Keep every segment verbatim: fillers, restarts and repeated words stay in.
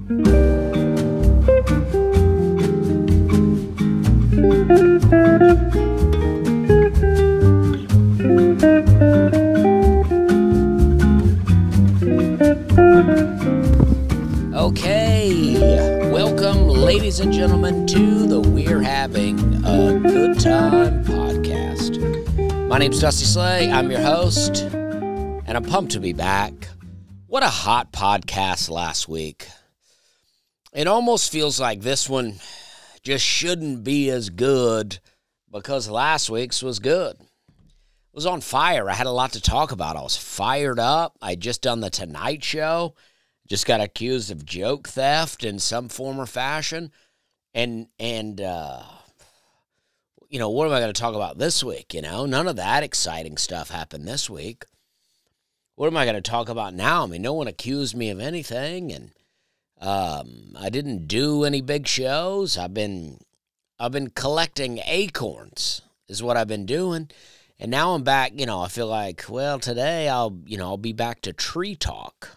Okay, welcome, ladies and gentlemen, to the We're Having a Good Time podcast. My name's Dusty Slay. I'm your host, and I'm pumped to be back. What a hot podcast last week. It almost feels like this one just shouldn't be as good because last week's was good. It was on fire. I had a lot to talk about. I was fired up. I'd just done the Tonight Show. Just got accused of joke theft in some form or fashion. And, and uh, you know, what am I going to talk about this week? You know, none of that exciting stuff happened this week. What am I going to talk about now? I mean, no one accused me of anything. And um, I didn't do any big shows. I've been, I've been collecting acorns is what I've been doing. And now I'm back, you know, I feel like, well, today I'll, you know, I'll be back to tree talk.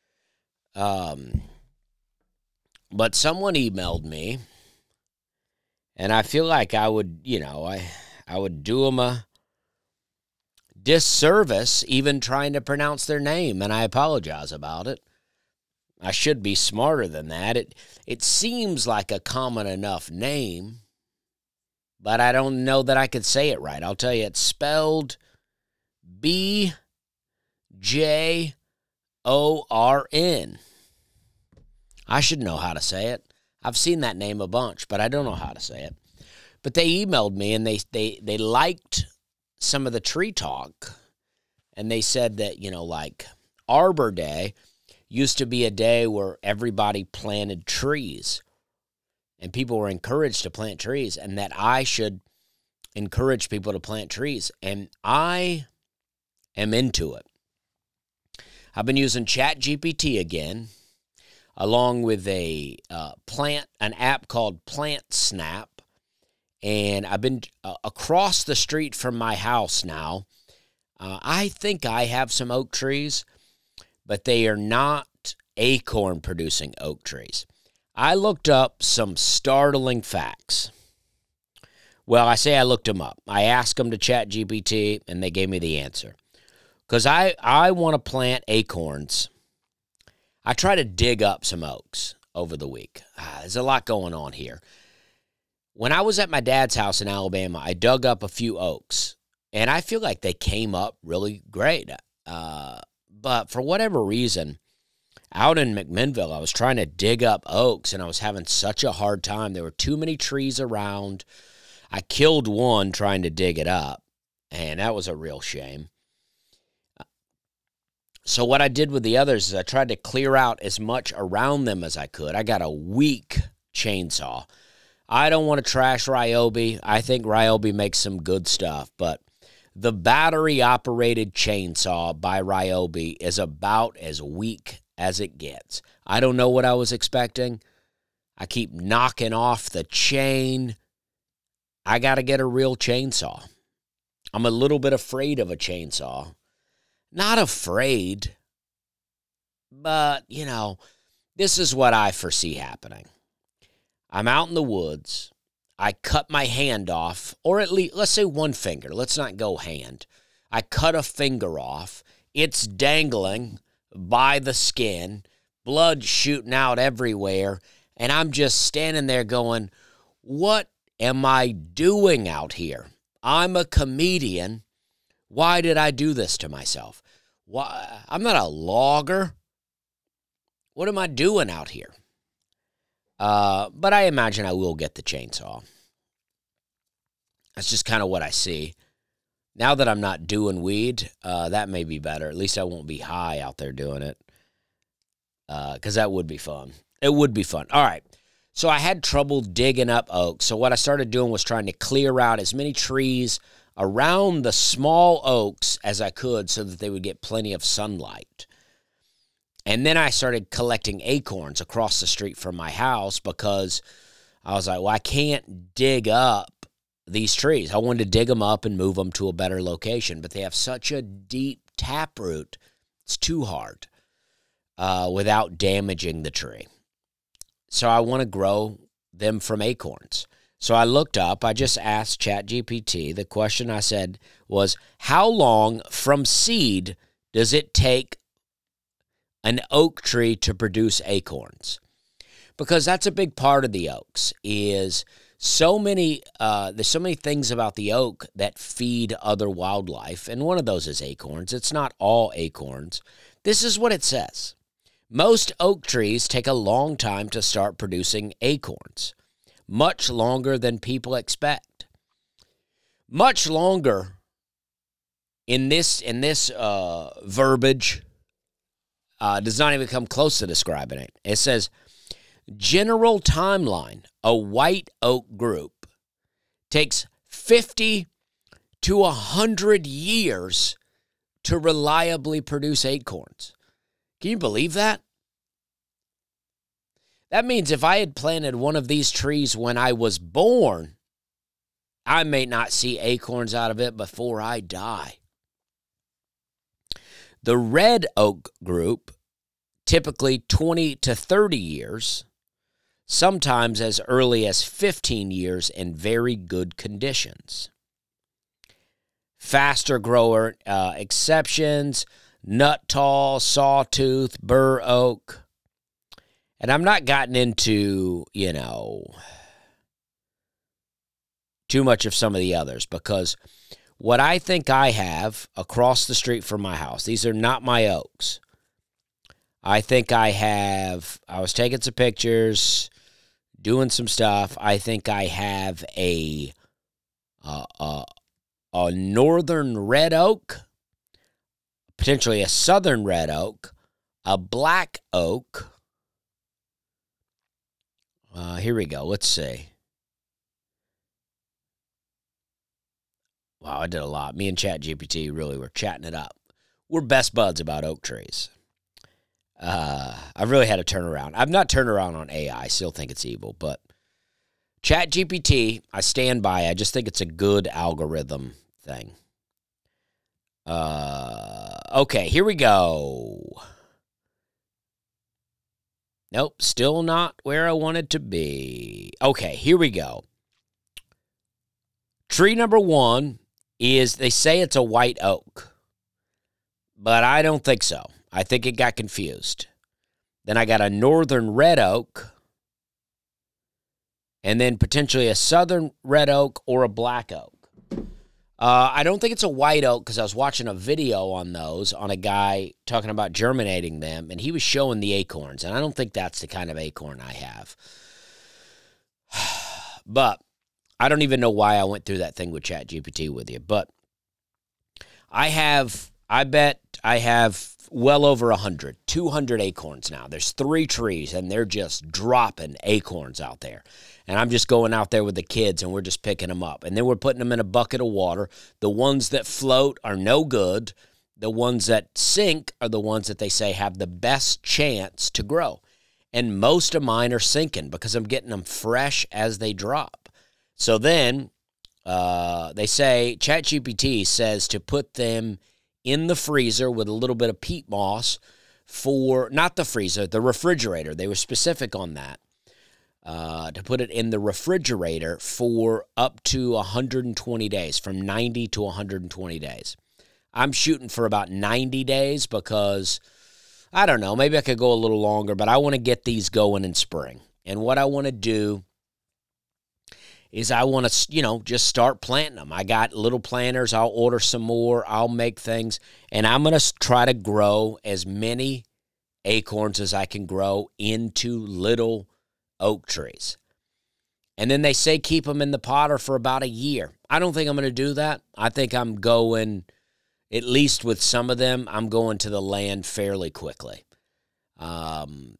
Um, but someone emailed me, and I feel like I would, you know, I, I would do them a disservice even trying to pronounce their name, and I apologize about it. I should be smarter than that. It, it seems like a common enough name, but I don't know that I could say it right. I'll tell you, it's spelled B J O R N. I should know how to say it. I've seen that name a bunch, but I don't know how to say it. But they emailed me, and they they they liked some of the tree talk, and they said that, you know, like Arbor Day used to be a day where everybody planted trees, and people were encouraged to plant trees, and that I should encourage people to plant trees, and I am into it. I've been using ChatGPT again, along with a uh, plant, an app called Plant Snap, and I've been uh, across the street from my house now. Uh, I think I have some oak trees, but they are not acorn-producing oak trees. I looked up some startling facts. Well, I say I looked them up. I asked them to ChatGPT, and they gave me the answer. Because I, I want to plant acorns. I try to dig up some oaks over the week. Ah, there's a lot going on here. When I was at my dad's house in Alabama, I dug up a few oaks, and I feel like they came up really great. Uh, but for whatever reason, out in McMinnville, I was trying to dig up oaks, and I was having such a hard time. There were too many trees around. I killed one trying to dig it up, and that was a real shame. So what I did with the others is I tried to clear out as much around them as I could. I got a weak chainsaw. I don't want to trash Ryobi. I think Ryobi makes some good stuff, but the battery-operated chainsaw by Ryobi is about as weak as it gets. I don't know what I was expecting. I keep knocking off the chain. I got to get a real chainsaw. I'm a little bit afraid of a chainsaw. Not afraid, but, you know, this is what I foresee happening. I'm out in the woods. I cut my hand off, or at least, let's say one finger. Let's not go hand. I cut a finger off. It's dangling by the skin, blood shooting out everywhere, and I'm just standing there going, what am I doing out here? I'm a comedian. Why did I do this to myself? Why? I'm not a logger. What am I doing out here? Uh, but I imagine I will get the chainsaw. That's just kind of what I see. Now that I'm not doing weed, uh, that may be better. At least I won't be high out there doing it. Because uh, that would be fun. It would be fun. All right. So I had trouble digging up oaks. So what I started doing was trying to clear out as many trees around the small oaks as I could so that they would get plenty of sunlight. And then I started collecting acorns across the street from my house because I was like, well, I can't dig up these trees. I wanted to dig them up and move them to a better location, but they have such a deep taproot, it's too hard uh, without damaging the tree. so I want to grow them from acorns. So I looked up, I just asked ChatGPT, the question I said was, how long from seed does it take an oak tree to produce acorns? Because that's a big part of the oaks, is so many, uh, there's so many things about the oak that feed other wildlife, and one of those is acorns. It's not all acorns. This is what it says. Most oak trees take a long time to start producing acorns, much longer than people expect. Much longer in this, in this uh, verbiage uh, does not even come close to describing it. It says, general timeline, a white oak group takes fifty to one hundred years to reliably produce acorns. Can you believe that? That means if I had planted one of these trees when I was born, I may not see acorns out of it before I die. The red oak group, typically twenty to thirty years, sometimes as early as fifteen years in very good conditions. Faster grower uh, exceptions, nut tall, sawtooth, bur oak. And I'm not gotten into, you know, too much of some of the others, because what I think I have across the street from my house, these are not my oaks. I think I have, I was taking some pictures, doing some stuff. I think I have a, uh, a, a northern red oak, potentially a southern red oak, a black oak. Uh, here we go. Let's see. Wow, I did a lot. Me and ChatGPT really were chatting it up. We're best buds about oak trees. Uh, I've really had to turn around. I've not turned around on A I. I still think it's evil, but ChatGPT, I stand by. I just think it's a good algorithm thing. Uh, okay, here we go. Nope, still not where I wanted to be. Okay, here we go. Tree number one is, they say it's a white oak, but I don't think so. I think it got confused. Then I got a northern red oak, and then potentially a southern red oak or a black oak. Uh, I don't think it's a white oak, because I was watching a video on those, on a guy talking about germinating them, and he was showing the acorns, and I don't think that's the kind of acorn I have. But I don't even know why I went through that thing with ChatGPT with you, but I have, I bet I have well over one hundred, two hundred acorns now. There's three trees, and they're just dropping acorns out there. And I'm just going out there with the kids, and we're just picking them up. And then we're putting them in a bucket of water. The ones that float are no good. The ones that sink are the ones that they say have the best chance to grow. And most of mine are sinking because I'm getting them fresh as they drop. So then uh, they say, ChatGPT says to put them in the freezer with a little bit of peat moss for, not the freezer, the refrigerator. They were specific on that. Uh, to put it in the refrigerator for up to one hundred twenty days, from ninety to one hundred twenty days. I'm shooting for about ninety days because, I don't know, maybe I could go a little longer, but I want to get these going in spring. And what I want to do is I want to, you know, just start planting them. I got little planters. I'll order some more. I'll make things. And I'm going to try to grow as many acorns as I can grow into little oak trees. And then they say keep them in the potter for about a year. I don't think I'm going to do that. I think I'm going, at least with some of them, I'm going to the land fairly quickly. Um,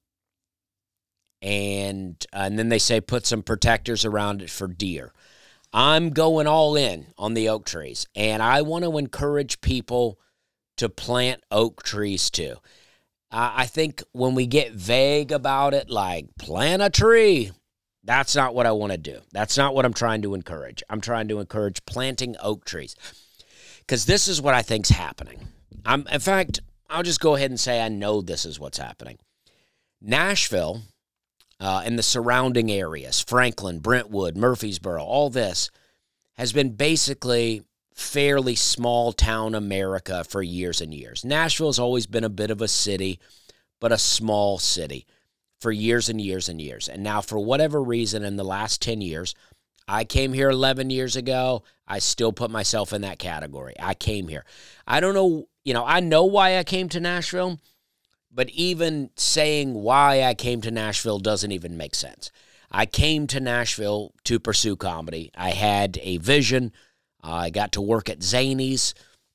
and, and then they say put some protectors around it for deer. I'm going all in on the oak trees, and I want to encourage people to plant oak trees too. I think when we get vague about it, like plant a tree, that's not what I want to do. That's not what I'm trying to encourage. I'm trying to encourage planting oak trees, because this is what I think's happening. I'm, in fact, I'll just go ahead and say I know this is what's happening. Nashville uh, and the surrounding areas, Franklin, Brentwood, Murfreesboro, all this has been basically fairly small town America for years and years. Nashville has always been a bit of a city, but a small city for years and years and years. And now, for whatever reason, in the last ten years, I came here eleven years ago. I still put myself in that category. I came here. I don't know, you know, I know why I came to Nashville, but even saying why I came to Nashville doesn't even make sense. I came to Nashville to pursue comedy. I had a vision. Uh, I got to work at Zanies,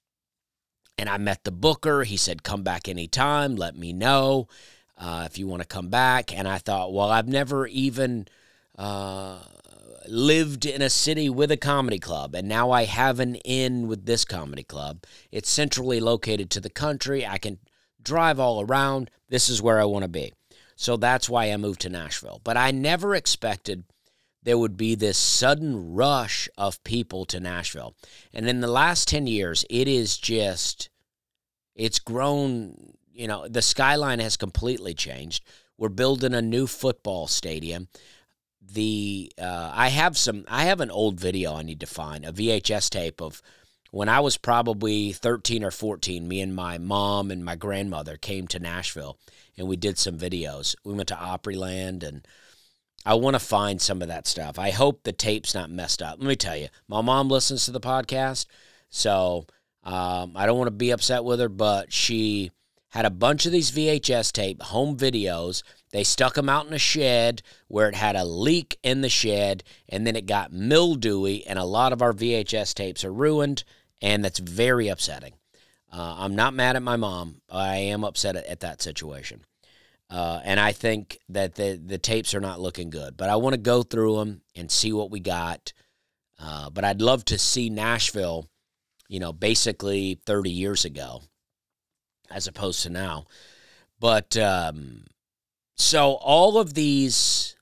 and I met the booker. He said, come back anytime. Let me know uh, if you want to come back. And I thought, well, I've never even uh, lived in a city with a comedy club, and now I have an in with this comedy club. It's centrally located to the country. I can drive all around. This is where I want to be. So that's why I moved to Nashville. But I never expected there would be this sudden rush of people to Nashville. And in the last ten years, it is just, it's grown, you know, the skyline has completely changed. We're building a new football stadium. The uh, I have some, I have an old video I need to find, a V H S tape of when I was probably thirteen or fourteen, me and my mom and my grandmother came to Nashville, and we did some videos. We went to Opryland, and I want to find some of that stuff. I hope the tape's not messed up. Let me tell you, my mom listens to the podcast, so um, I don't want to be upset with her, but she had a bunch of these V H S tape, home videos. They stuck them out in a shed where it had a leak in the shed, and then it got mildewy, and a lot of our V H S tapes are ruined, and that's very upsetting. Uh, I'm not mad at my mom. I am upset at, at that situation. Uh, and I think that the, the tapes are not looking good. But I want to go through them and see what we got. Uh, but I'd love to see Nashville, you know, basically thirty years ago as opposed to now. But um, so all of these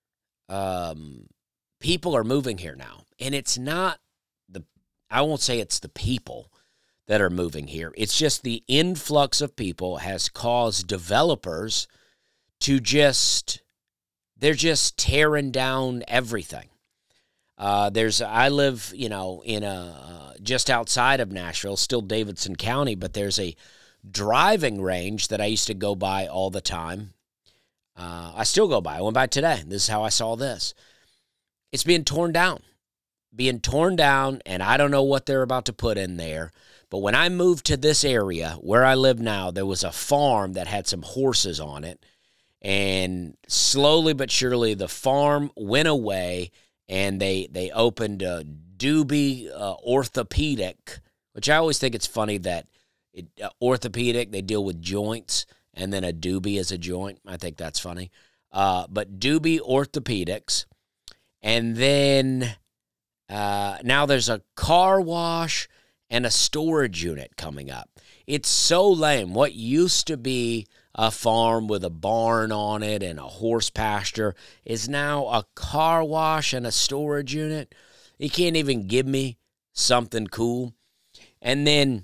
um, people are moving here now. And it's not the, I won't say it's the people that are moving here. It's just the influx of people has caused developers to just, they're just tearing down everything. Uh, there's, I live, you know, in a, uh, just outside of Nashville, still Davidson County, but there's a driving range that I used to go by all the time. Uh, I still go by. I went by today. This is how I saw this. It's being torn down. Being torn down, and I don't know what they're about to put in there. But when I moved to this area, where I live now, there was a farm that had some horses on it. And slowly but surely, the farm went away, and they, they opened a Doobie uh, Orthopedic, which I always think it's funny that it, uh, orthopedic, they deal with joints, and then a Doobie is a joint. I think that's funny. Uh, but Doobie Orthopedics. And then uh, now there's a car wash and a storage unit coming up. It's so lame. What used to be a farm with a barn on it and a horse pasture is now a car wash and a storage unit. You can't even give me something cool. And then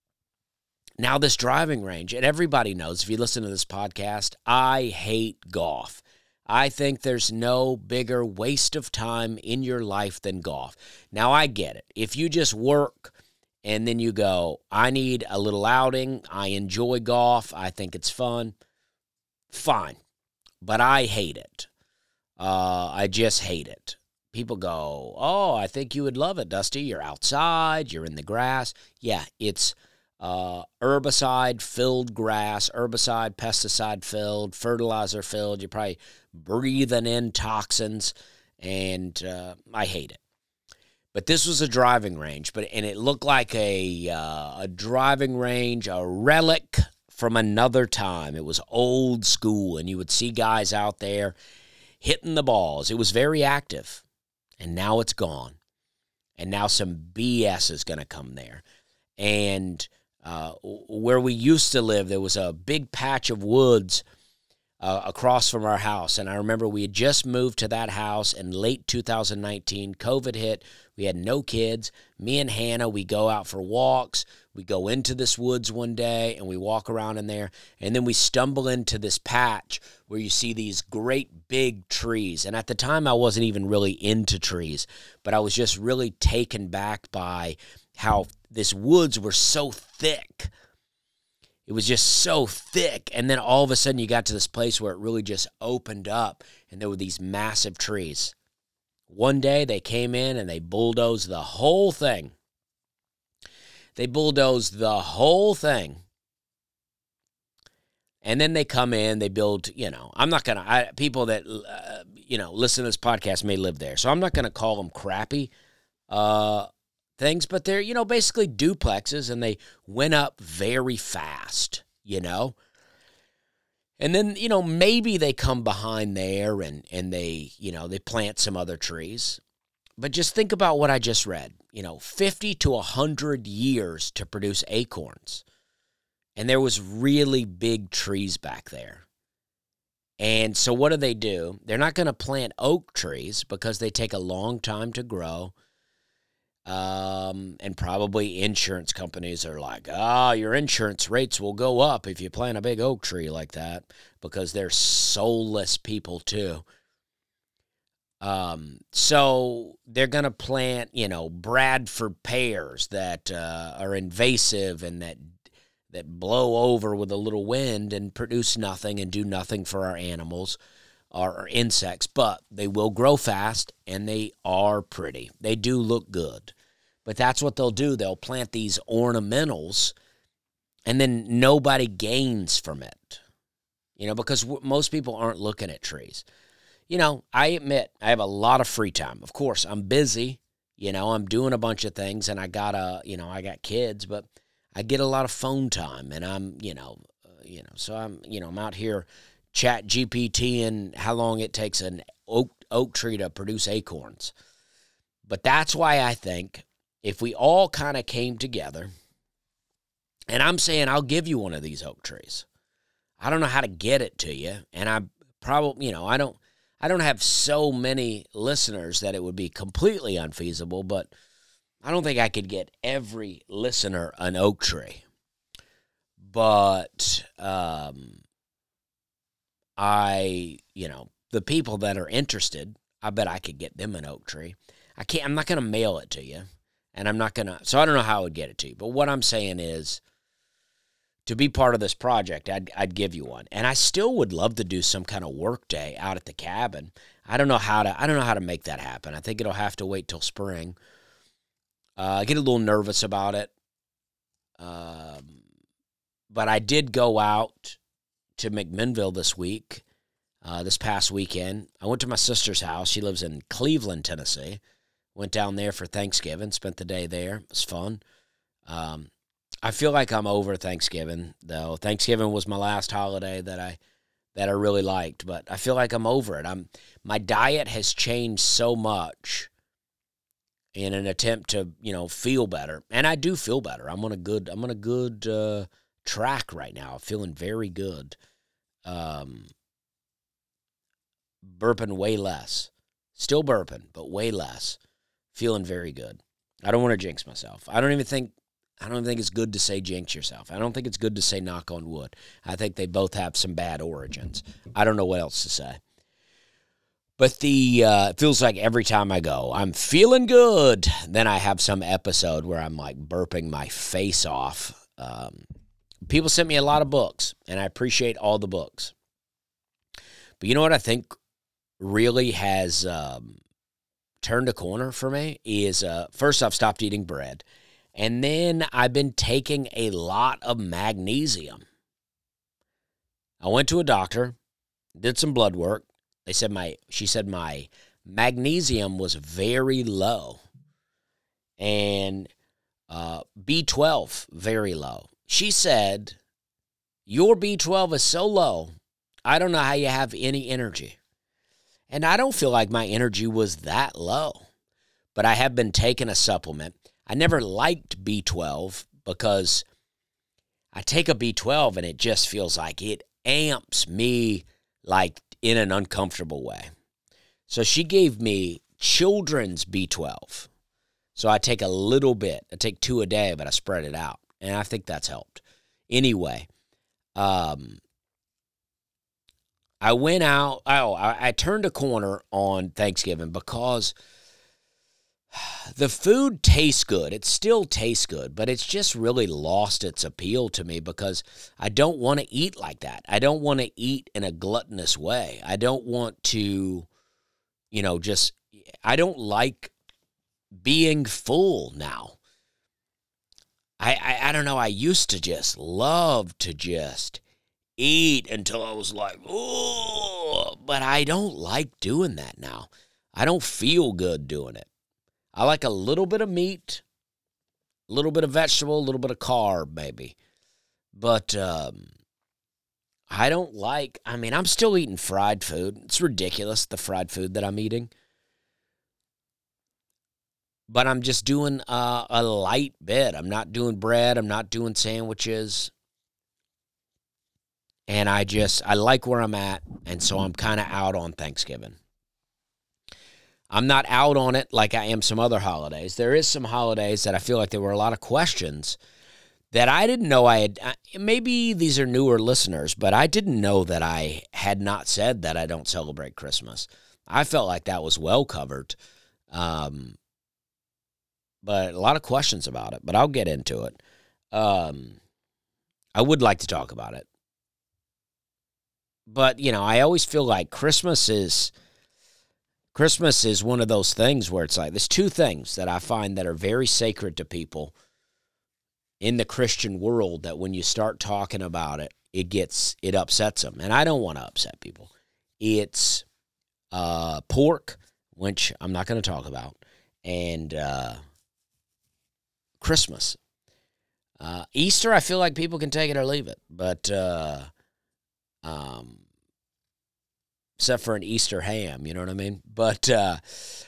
now this driving range, and everybody knows, if you listen to this podcast, I hate golf. I think there's no bigger waste of time in your life than golf. Now, I get it. If you just work and then you go, I need a little outing, I enjoy golf, I think it's fun, fine. But I hate it. Uh, I just hate it. People go, oh, I think you would love it, Dusty. You're outside, you're in the grass. Yeah, it's uh, herbicide-filled grass, herbicide, pesticide-filled, fertilizer-filled. You're probably breathing in toxins, and uh, I hate it. But this was a driving range, but and it looked like a uh, a driving range, a relic from another time. It was old school, and you would see guys out there hitting the balls. It was very active, and now it's gone. And now some B S is going to come there. And uh, where we used to live, there was a big patch of woods uh, across from our house. And I remember we had just moved to that house in late two thousand nineteen. COVID hit. We had no kids. Me and Hannah, we go out for walks. We go into this woods one day, and we walk around in there. And then we stumble into this patch where you see these great big trees. And at the time, I wasn't even really into trees, but I was just really taken back by how this woods were so thick. It was just so thick. And then all of a sudden, you got to this place where it really just opened up, and there were these massive trees. One day, they came in and they bulldozed the whole thing. They bulldozed the whole thing. And then they come in, they build, you know, I'm not going to, people that, uh, you know, listen to this podcast may live there. So I'm not going to call them crappy uh, things, but they're, you know, basically duplexes, and they went up very fast, you know. And then, you know, maybe they come behind there and, and they, you know, they plant some other trees. But just think about what I just read. You know, fifty to one hundred years to produce acorns. And there was really big trees back there. And so what do they do? They're not going to plant oak trees because they take a long time to grow. Um, and probably insurance companies are like, ah, oh, your insurance rates will go up if you plant a big oak tree like that, because they're soulless people too. Um, so they're going to plant, you know, Bradford pears that uh, are invasive and that that blow over with a little wind and produce nothing and do nothing for our animals or, or insects, but they will grow fast and they are pretty. They do look good. But that's what they'll do. They'll plant these ornamentals, and then nobody gains from it, you know, because w- most people aren't looking at trees. You know, I admit I have a lot of free time. Of course, I'm busy. You know, I'm doing a bunch of things, and I got a, you know, I got kids, but I get a lot of phone time, and I'm, you know, uh, you know, so I'm, you know, I'm out here chat G P T and how long it takes an oak oak tree to produce acorns. But that's why I think if we all kind of came together, and I'm saying I'll give you one of these oak trees. I don't know how to get it to you, and I probably, you know, I don't, I don't have so many listeners that it would be completely unfeasible, but I don't think I could get every listener an oak tree. But um, I, you know, the people that are interested, I bet I could get them an oak tree. I can't, I'm not going to mail it to you. And I'm not going to, so I don't know how I would get it to you. But what I'm saying is, to be part of this project, I'd, I'd give you one. And I still would love to do some kind of work day out at the cabin. I don't know how to, I don't know how to make that happen. I think it'll have to wait till spring. Uh, I get a little nervous about it. Um, but I did go out to McMinnville this week, uh, this past weekend. I went to my sister's house. She lives in Cleveland, Tennessee. Went down there for Thanksgiving, spent the day there. It was fun. Um, I feel like I'm over Thanksgiving, though. Thanksgiving was my last holiday that I that I really liked, but I feel like I'm over it. I'm my diet has changed so much in an attempt to, you know, feel better, and I do feel better. I'm on a good I'm on a good uh, track right now. I'm feeling very good. Um, burping way less, still burping, but way less. Feeling very good. I don't want to jinx myself. I don't even think I don't even think it's good to say jinx yourself. I don't think it's good to say knock on wood. I think they both have some bad origins. I don't know what else to say. But the uh, it feels like every time I go, I'm feeling good. Then I have some episode where I'm like burping my face off. Um, people sent me a lot of books, and I appreciate all the books. But you know what I think really has um, turned a corner for me is, uh, first I've stopped eating bread. And then I've been taking a lot of magnesium. I went to a doctor, did some blood work. They said my, she said my magnesium was very low. And uh, B twelve, very low. She said, your B twelve is so low, I don't know how you have any energy. And I don't feel like my energy was that low. But I have been taking a supplement. I never liked B twelve because I take a B twelve and it just feels like it amps me like in an uncomfortable way. So she gave me children's B twelve. So I take a little bit. I take two a day, but I spread it out. And I think that's helped. Anyway, um, I went out. Oh, I, I turned a corner on Thanksgiving because the food tastes good. It still tastes good, but it's just really lost its appeal to me because I don't want to eat like that. I don't want to eat in a gluttonous way. I don't want to, you know, just, I don't like being full now. I, I, I don't know. I used to just love to just eat until I was like, oh, but I don't like doing that now. I don't feel good doing it. I like a little bit of meat, a little bit of vegetable, a little bit of carb, maybe. But um, I don't like, I mean, I'm still eating fried food. It's ridiculous, the fried food that I'm eating. But I'm just doing uh, a light bit. I'm not doing bread. I'm not doing sandwiches. And I just, I like where I'm at. And so I'm kind of out on Thanksgiving. I'm not out on it like I am some other holidays. There is some holidays that I feel like there were a lot of questions that I didn't know I had. Maybe these are newer listeners, but I didn't know that I had not said that I don't celebrate Christmas. I felt like that was well covered. Um, but a lot of questions about it, but I'll get into it. Um, I would like to talk about it. But, you know, I always feel like Christmas is... Christmas is one of those things where it's like, there's two things that I find that are very sacred to people in the Christian world that when you start talking about it, it gets, it upsets them. And I don't want to upset people. It's uh, pork, which I'm not going to talk about, and uh, Christmas. Uh, Easter, I feel like people can take it or leave it, but uh, um. except for an Easter ham, you know what I mean? But, uh,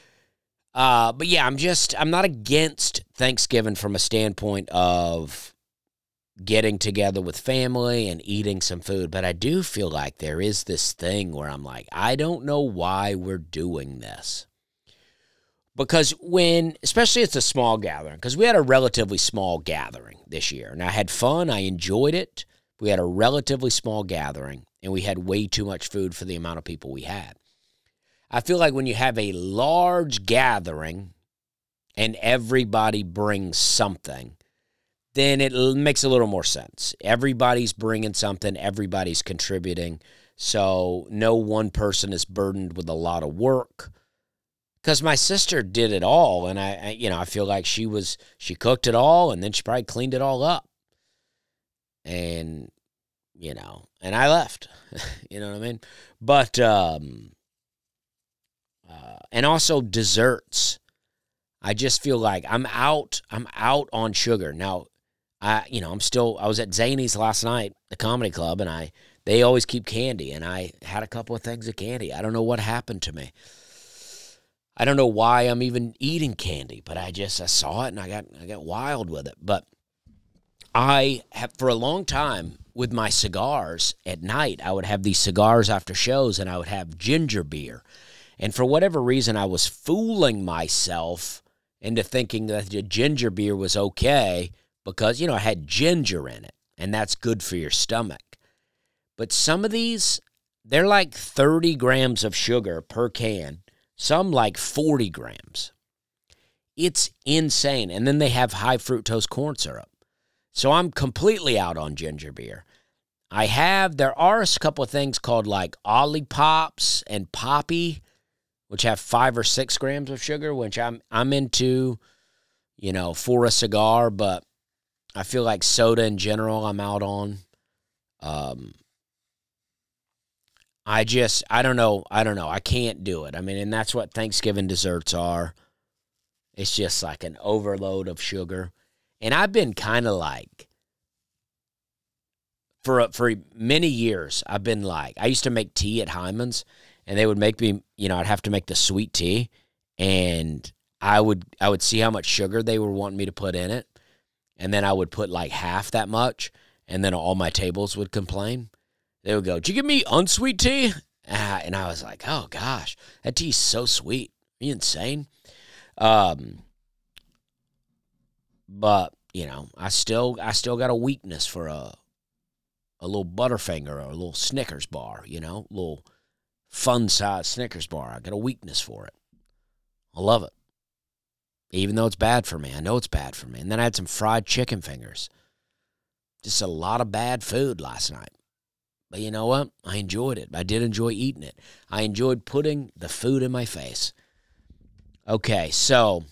uh, but yeah, I'm just, I'm not against Thanksgiving from a standpoint of getting together with family and eating some food, but I do feel like there is this thing where I'm like, I don't know why we're doing this. Because when, especially it's a small gathering, because we had a relatively small gathering this year, and I had fun, I enjoyed it. We had a relatively small gathering, and we had way too much food for the amount of people we had. I feel like when you have a large gathering and everybody brings something, then it makes a little more sense. Everybody's bringing something. Everybody's contributing. So no one person is burdened with a lot of work. Because my sister did it all, and I, I, you know, I feel like she was, she cooked it all, and then she probably cleaned it all up. And, you know, and I left, you know what I mean? But, um, uh, and also desserts. I just feel like I'm out, I'm out on sugar. Now, I, you know, I'm still, I was at Zany's last night, the comedy club, and I, they always keep candy, and I had a couple of things of candy. I don't know what happened to me. I don't know why I'm even eating candy, but I just, I saw it and I got, I got wild with it. But I have, for a long time, with my cigars at night, I would have these cigars after shows, and I would have ginger beer. And for whatever reason, I was fooling myself into thinking that the ginger beer was okay because, you know, it had ginger in it, and that's good for your stomach. But some of these, they're like thirty grams of sugar per can, some like forty grams. It's insane. And then they have high fructose corn syrup. So I'm completely out on ginger beer. I have, there are a couple of things called like Ollipops and Poppy, which have five or six grams of sugar, which I'm I'm into, you know, for a cigar, but I feel like soda in general I'm out on. Um, I just, I don't know, I don't know, I can't do it. I mean, and that's what Thanksgiving desserts are. It's just like an overload of sugar. And I've been kind of like, for for many years, I've been like, I used to make tea at Hyman's, and they would make me, you know, I'd have to make the sweet tea, and I would I would see how much sugar they were wanting me to put in it, and then I would put like half that much, and then all my tables would complain. They would go, "Did you give me unsweet tea?" Uh, and I was like, oh, gosh, that tea's so sweet. Are you insane? Um, but, you know, I still I still got a weakness for a, a little Butterfinger or a little Snickers bar, you know, a little fun-sized Snickers bar. I got a weakness for it. I love it. Even though it's bad for me. I know it's bad for me. And then I had some fried chicken fingers. Just a lot of bad food last night. But you know what? I enjoyed it. I did enjoy eating it. I enjoyed putting the food in my face. Okay, so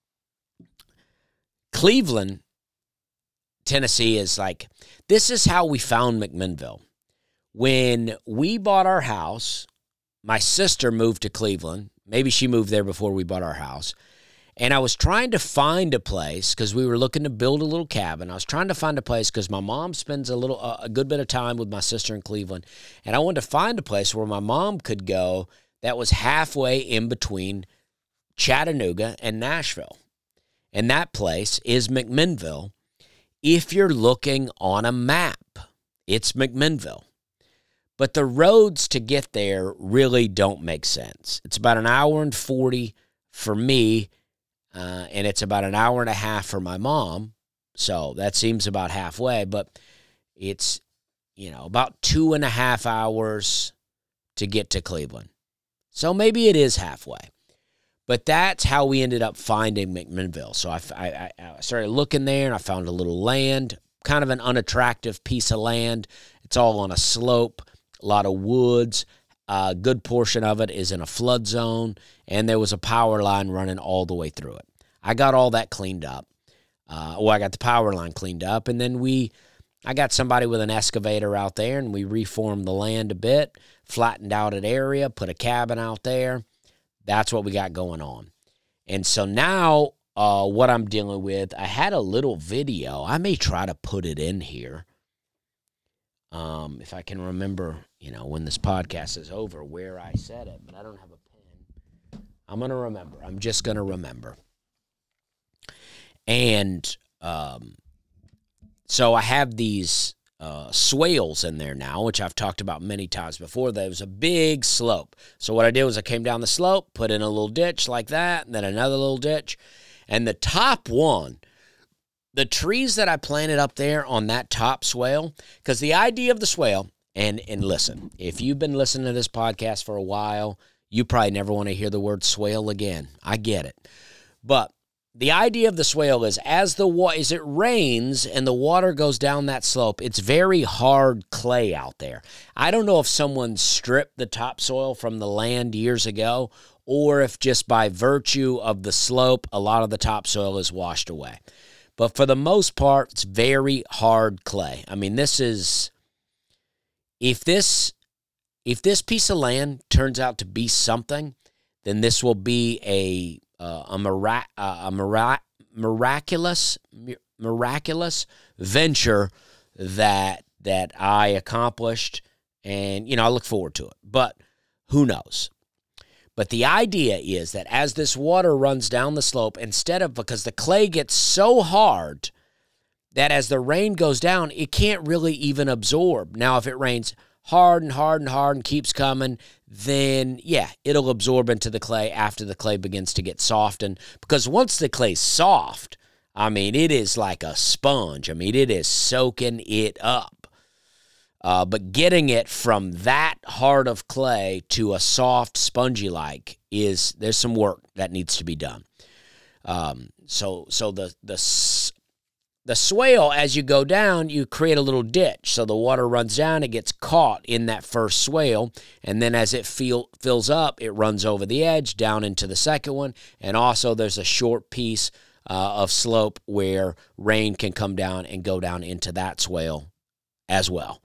Cleveland, Tennessee is like, this is how we found McMinnville. When we bought our house, my sister moved to Cleveland. Maybe she moved there before we bought our house. And I was trying to find a place because we were looking to build a little cabin. I was trying to find a place because my mom spends a little, a good bit of time with my sister in Cleveland. And I wanted to find a place where my mom could go that was halfway in between Chattanooga and Nashville. And that place is McMinnville. If you're looking on a map, it's McMinnville. But the roads to get there really don't make sense. It's about an hour and forty for me, uh, and it's about an hour and a half for my mom. So that seems about halfway, but it's, you know, about two and a half hours to get to Cleveland. So maybe it is halfway. But that's how we ended up finding McMinnville. So I, I, I started looking there, and I found a little land, kind of an unattractive piece of land. It's all on a slope, a lot of woods. A good portion of it is in a flood zone, and there was a power line running all the way through it. I got all that cleaned up. Uh, well, I got the power line cleaned up, and then we, I got somebody with an excavator out there, and we reformed the land a bit, flattened out an area, put a cabin out there. That's what we got going on. And so now uh, what I'm dealing with, I had a little video. I may try to put it in here. Um, if I can remember, you know, when this podcast is over, where I said it, but I don't have a pen. I'm going to remember. I'm just going to remember. And um, so I have these uh, swales in there now, which I've talked about many times before. There was a big slope. So what I did was I came down the slope, put in a little ditch like that, and then another little ditch. And the top one, the trees that I planted up there on that top swale, because the idea of the swale, and and listen, if you've been listening to this podcast for a while, you probably never want to hear the word swale again. I get it. But the idea of the swale is as the wa- as it rains and the water goes down that slope, it's very hard clay out there. I don't know if someone stripped the topsoil from the land years ago, or if just by virtue of the slope, a lot of the topsoil is washed away. But for the most part, it's very hard clay. I mean, this is, if this if this piece of land turns out to be something, then this will be a uh, a, mirac- uh, a mirac- miraculous miraculous venture that that I accomplished, and you know I look forward to it. But who knows? But the idea is that as this water runs down the slope, instead of, because the clay gets so hard that as the rain goes down, it can't really even absorb. Now, if it rains hard and hard and hard and keeps coming, then, yeah, it'll absorb into the clay after the clay begins to get softened. Because once the clay's soft, I mean, it is like a sponge. I mean, it is soaking it up. Uh, but getting it from that hard of clay to a soft, spongy-like is, there's some work that needs to be done. Um, so so the, the, the swale, as you go down, you create a little ditch. So the water runs down, it gets caught in that first swale, and then as it feel, fills up, it runs over the edge, down into the second one, and also there's a short piece uh, of slope where rain can come down and go down into that swale as well.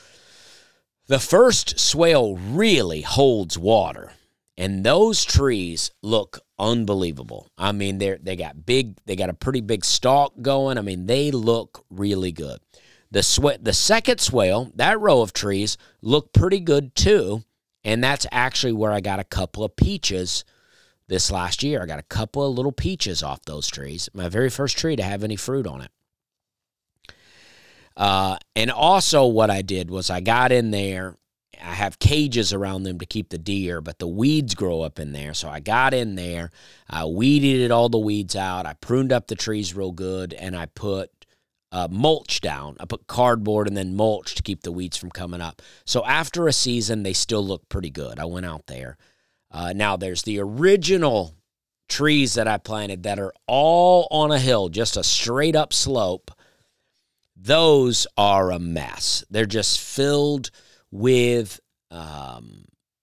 The first swale really holds water, and those trees look unbelievable. I mean, they they got big, they got a pretty big stalk going. I mean, they look really good. The sw- the second swale, that row of trees, look pretty good too, and that's actually where I got a couple of peaches this last year. I got a couple of little peaches off those trees. My very first tree to have any fruit on it. Uh, and also what I did was I got in there I have cages around them to keep the deer, but the weeds grow up in there. So I got in there, I weeded all the weeds out, I pruned up the trees real good, and I put uh, mulch down. I put cardboard and then mulch to keep the weeds from coming up. So after a season, they still look pretty good. I went out there. Uh, now, there's the original trees that I planted that are all on a hill, just a straight up slope. Those are a mess. They're just filled with um,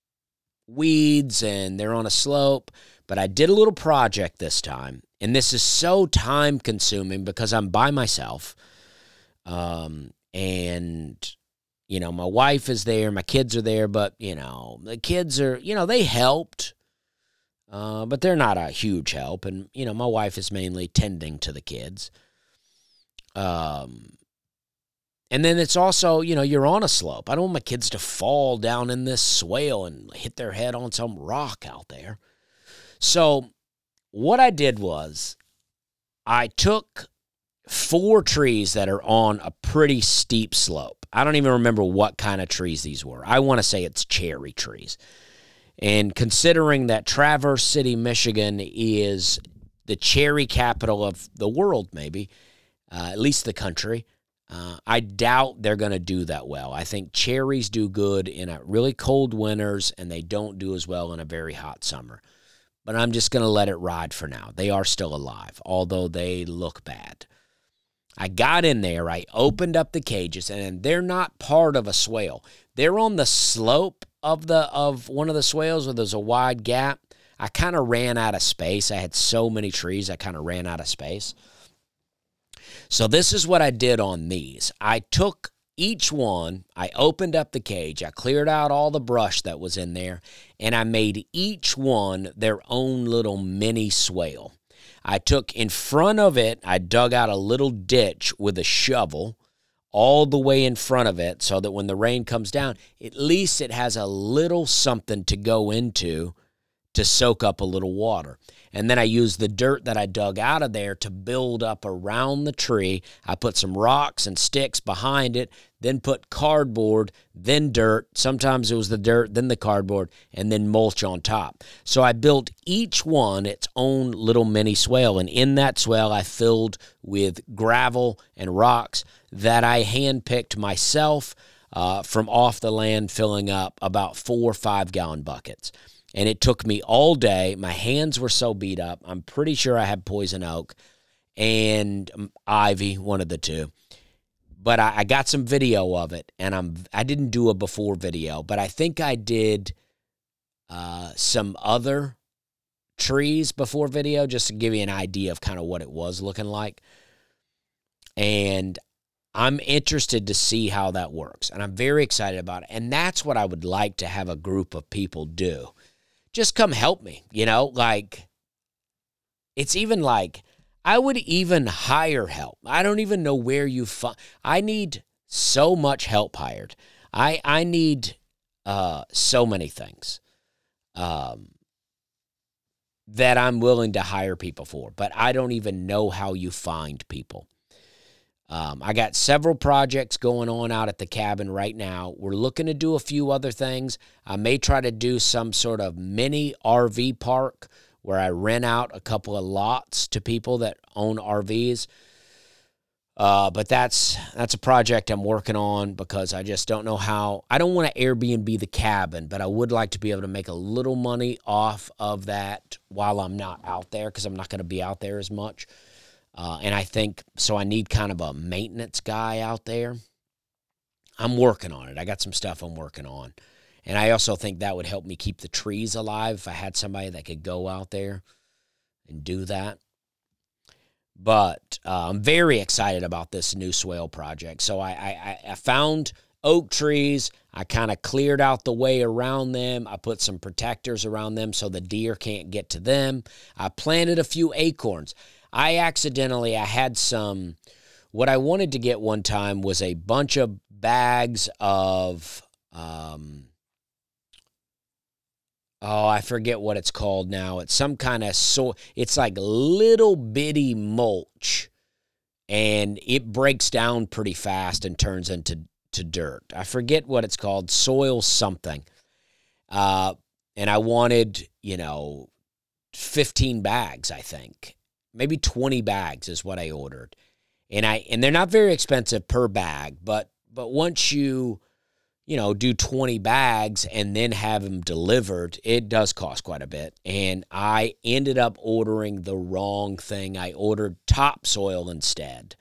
weeds, and they're on a slope. But I did a little project this time, and this is so time-consuming because I'm by myself, um, and, you know, my wife is there, my kids are there, but, you know, the kids are, you know, they helped, uh, but they're not a huge help, and, you know, my wife is mainly tending to the kids. Um. And then it's also, you know, you're on a slope. I don't want my kids to fall down in this swale and hit their head on some rock out there. So what I did was I took four trees that are on a pretty steep slope. I don't even remember what kind of trees these were. I want to say it's cherry trees. And considering that Traverse City, Michigan is the cherry capital of the world, maybe, uh, at least the country, Uh, I doubt they're going to do that well. I think cherries do good in a really cold winters, and they don't do as well in a very hot summer. But I'm just going to let it ride for now. They are still alive, although they look bad. I got in there, I opened up the cages, and they're not part of a swale. They're on the slope of the of one of the swales where there's a wide gap. I kind of ran out of space. I had so many trees, I kind of ran out of space. So this is what I did on these. I took each one, I opened up the cage, I cleared out all the brush that was in there, and I made each one their own little mini swale. I took in front of it, I dug out a little ditch with a shovel all the way in front of it so that when the rain comes down, at least it has a little something to go into to soak up a little water. And then I used the dirt that I dug out of there to build up around the tree. I put some rocks and sticks behind it, then put cardboard, then dirt. Sometimes it was the dirt, then the cardboard, and then mulch on top. So I built each one its own little mini swale, and in that swale I filled with gravel and rocks that I handpicked myself uh, from off the land, filling up about four or five gallon buckets. And it took me all day. My hands were so beat up. I'm pretty sure I had poison oak and ivy, one of the two. But I, I got some video of it, and I'm I didn't do a before video, but I think I did uh, some other trees before video just to give you an idea of kind of what it was looking like. And I'm interested to see how that works, and I'm very excited about it. And that's what I would like to have a group of people do. Just come help me, you know, like, it's even like, I would even hire help. I don't even know where you find, I need so much help hired. I, I need uh, so many things um, that I'm willing to hire people for, but I don't even know how you find people. Um, I got several projects going on out at the cabin right now. We're looking to do a few other things. I may try to do some sort of mini R V park where I rent out a couple of lots to people that own R Vs. Uh, but that's that's a project I'm working on because I just don't know how. I don't want to Airbnb the cabin, but I would like to be able to make a little money off of that while I'm not out there because I'm not going to be out there as much. Uh, and I think, so I need kind of a maintenance guy out there. I'm working on it. I got some stuff I'm working on. And I also think that would help me keep the trees alive if I had somebody that could go out there and do that. But uh, I'm very excited about this new swale project. So I, I, I found oak trees. I kind of cleared out the way around them. I put some protectors around them so the deer can't get to them. I planted a few acorns. I accidentally, I had some, what I wanted to get one time was a bunch of bags of, um, oh, I forget what it's called now. It's some kind of, so it's like little bitty mulch, and it breaks down pretty fast and turns into to dirt. I forget what it's called, soil something. Uh, and I wanted, you know, fifteen bags, I think. Maybe twenty bags is what I ordered. And I and they're not very expensive per bag, but but once you, you know, do twenty bags and then have them delivered, it does cost quite a bit. And I ended up ordering the wrong thing. I ordered topsoil instead.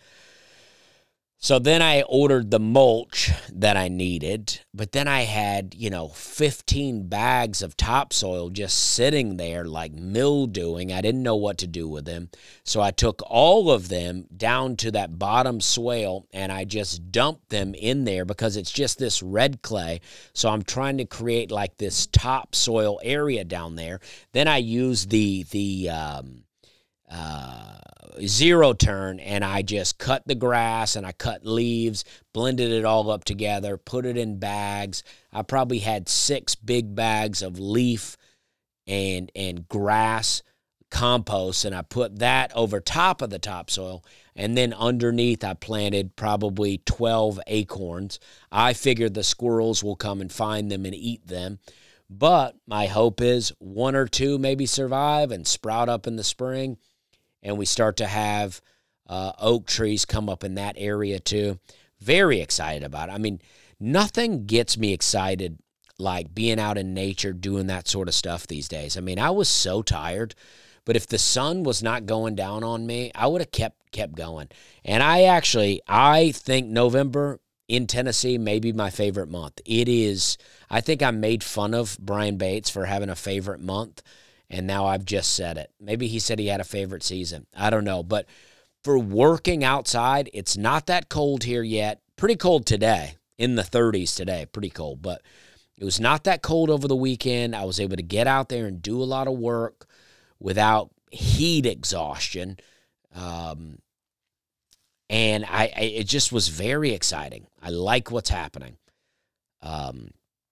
So then I ordered the mulch that I needed, but then I had, you know, fifteen bags of topsoil just sitting there like mildewing. I didn't know what to do with them. So I took all of them down to that bottom swale and I just dumped them in there because it's just this red clay. So I'm trying to create like this topsoil area down there. Then I used the, the, um, uh, zero turn, and I just cut the grass and I cut leaves, blended it all up together, put it in bags. I probably had six big bags of leaf and and grass compost, and I put that over top of the topsoil, and then underneath I planted probably twelve acorns. I figured the squirrels will come and find them and eat them, but my hope is one or two maybe survive and sprout up in the spring, and we start to have uh, oak trees come up in that area too. Very excited about it. I mean, nothing gets me excited like being out in nature doing that sort of stuff these days. I mean, I was so tired, but if the sun was not going down on me, I would have kept kept going. And I actually, I think November in Tennessee may be my favorite month. It is, I think I made fun of Brian Bates for having a favorite month, and now I've just said it. Maybe he said he had a favorite season. I don't know. But for working outside, it's not that cold here yet. Pretty cold today, in the thirties today. Pretty cold. But it was not that cold over the weekend. I was able to get out there and do a lot of work without heat exhaustion. Um, and I, I it just was very exciting. I like what's happening. Um,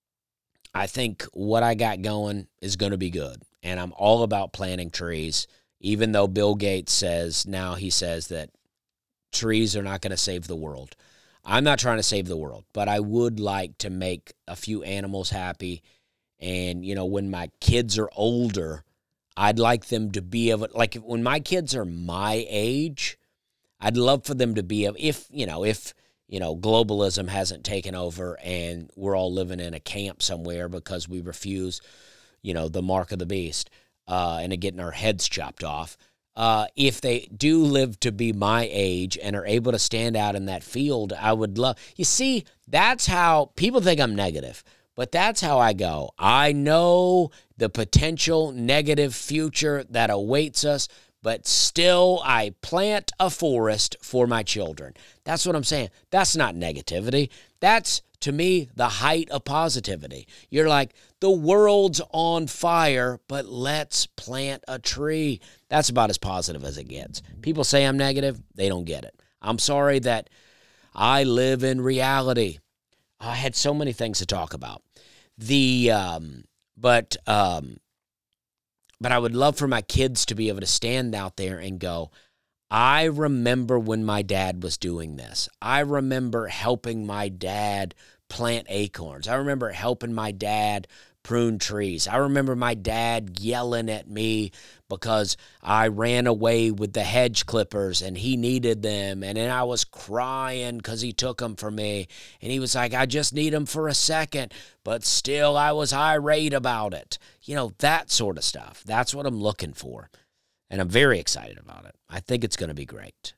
I think what I got going is going to be good. And I'm all about planting trees, even though Bill Gates says, now he says that trees are not going to save the world. I'm not trying to save the world, but I would like to make a few animals happy. And, you know, when my kids are older, I'd like them to be able, like when my kids are my age, I'd love for them to be able, if, you know, if, you know, globalism hasn't taken over and we're all living in a camp somewhere because we refuse, you know, the mark of the beast, uh, and getting our heads chopped off. Uh, if they do live to be my age and are able to stand out in that field, I would love, you see, that's how people think I'm negative, but that's how I go. I know the potential negative future that awaits us, but still I plant a forest for my children. That's what I'm saying. That's not negativity. That's, to me, the height of positivity. You're like, the world's on fire, but let's plant a tree. That's about as positive as it gets. People say I'm negative. They don't get it. I'm sorry that I live in reality. I had so many things to talk about. The, um, but, um, but I would love for my kids to be able to stand out there and go, I remember when my dad was doing this. I remember helping my dad plant acorns. I remember helping my dad prune trees. I remember my dad yelling at me because I ran away with the hedge clippers and he needed them. And then I was crying because he took them from me. And he was like, I just need them for a second. But still, I was irate about it. You know, that sort of stuff. That's what I'm looking for. And I'm very excited about it. I think it's going to be great.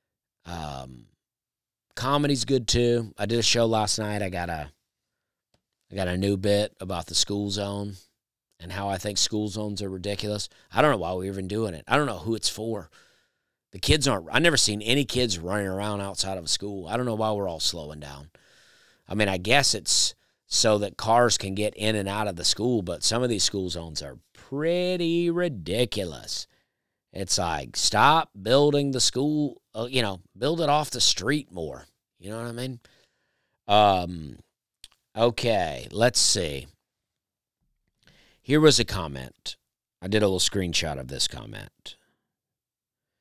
Um, comedy's good too. I did a show last night. I got a I got a new bit about the school zone and how I think school zones are ridiculous. I don't know why we're even doing it. I don't know who it's for. The kids aren't, I've never seen any kids running around outside of a school. I don't know why we're all slowing down. I mean, I guess it's so that cars can get in and out of the school, but some of these school zones are pretty ridiculous. It's like, stop building the school, uh, you know, build it off the street more. You know what I mean? Um, okay, let's see. Here was a comment. I did a little screenshot of this comment.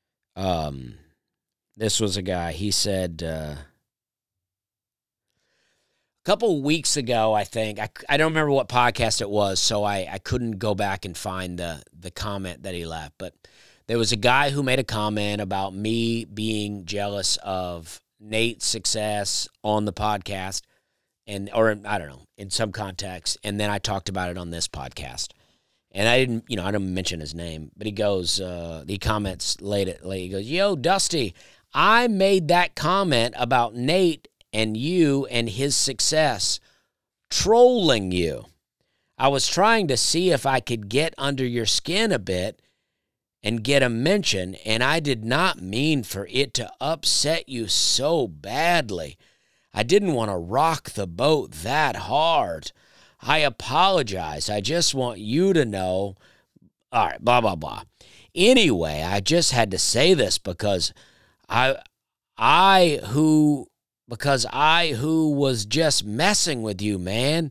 Um, this was a guy. He said, uh, couple weeks ago, I think, I, I don't remember what podcast it was, so I, I couldn't go back and find the, the comment that he left. But there was a guy who made a comment about me being jealous of Nate's success on the podcast, and or I don't know, in some context. And then I talked about it on this podcast. And I didn't, you know, I didn't mention his name, but he goes, uh, he comments late at late. He goes, "Yo, Dusty, I made that comment about Nate and you and his success, trolling you. I was trying to see if I could get under your skin a bit and get a mention, and I did not mean for it to upset you so badly. I didn't want to rock the boat that hard. I apologize. I just want you to know." All right, blah, blah, blah. Anyway, I just had to say this because I, I who, because I who was just messing with you, man.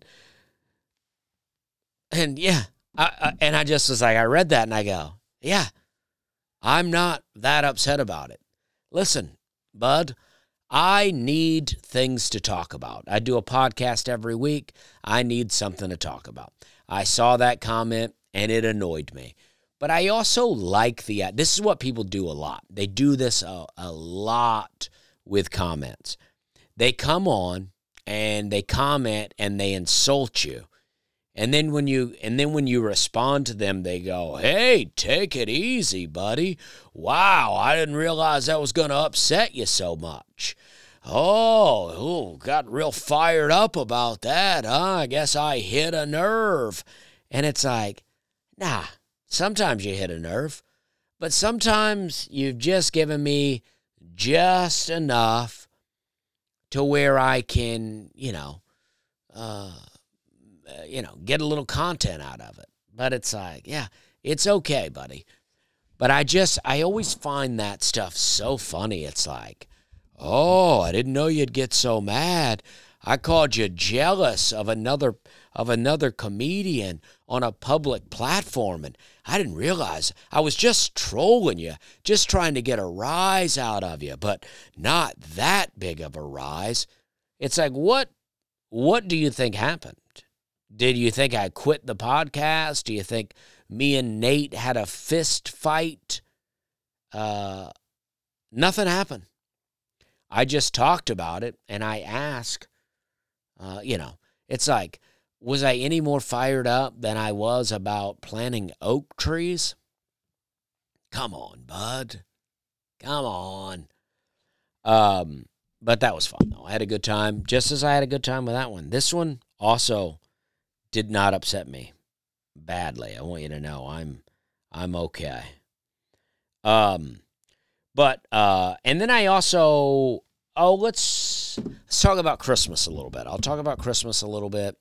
And yeah, I, I, and I just was like, I read that and I go, yeah, I'm not that upset about it. Listen, bud, I need things to talk about. I do a podcast every week. I need something to talk about. I saw that comment and it annoyed me. But I also like the, this is what people do a lot. They do this a, a lot with comments. They come on and they comment and they insult you. And then when you and then when you respond to them, they go, "Hey, take it easy, buddy. Wow, I didn't realize that was going to upset you so much. Oh, oh, got real fired up about that, huh? I guess I hit a nerve." And it's like, nah, sometimes you hit a nerve, but sometimes you've just given me just enough to where I can, you know, uh, Uh, you know, get a little content out of it. But it's like, yeah, it's okay, buddy. But I just, I always find that stuff so funny. It's like, oh, I didn't know you'd get so mad. I called you jealous of another of another comedian on a public platform, and I didn't realize I was just trolling you, just trying to get a rise out of you, but not that big of a rise. It's like, what, what do you think happened? Did you think I quit the podcast? Do you think me and Nate had a fist fight? Uh, nothing happened. I just talked about it, and I asked, uh, you know, it's like, was I any more fired up than I was about planting oak trees? Come on, bud. Come on. Um, but that was fun, though. I had a good time, just as I had a good time with that one. This one also did not upset me badly. I want you to know I'm I'm okay. Um, but uh, and then I also oh let's let's talk about Christmas a little bit. I'll talk about Christmas a little bit,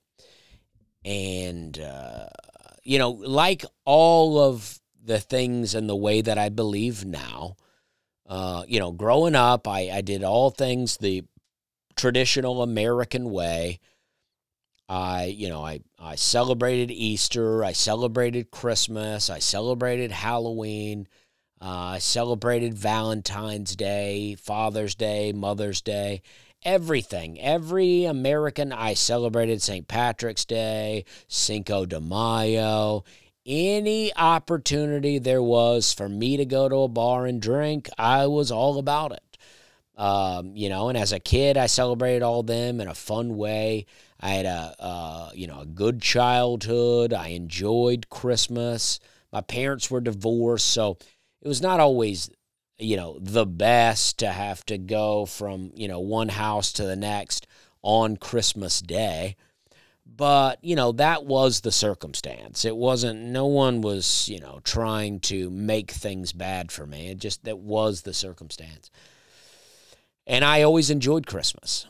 and uh, you know, like all of the things and the way that I believe now. Uh, you know, growing up, I I did all things the traditional American way. I, you know, I, I celebrated Easter, I celebrated Christmas, I celebrated Halloween, uh, I celebrated Valentine's Day, Father's Day, Mother's Day, everything. Every American, I celebrated Saint Patrick's Day, Cinco de Mayo. Any opportunity there was for me to go to a bar and drink, I was all about it. Um, you know, and as a kid, I celebrated all of them in a fun way. I had a, uh, you know, a good childhood. I enjoyed Christmas. My parents were divorced, so it was not always, you know, the best to have to go from, you know, one house to the next on Christmas Day. But, you know, that was the circumstance. It wasn't, no one was, you know, trying to make things bad for me. It just, that was the circumstance. And I always enjoyed Christmas.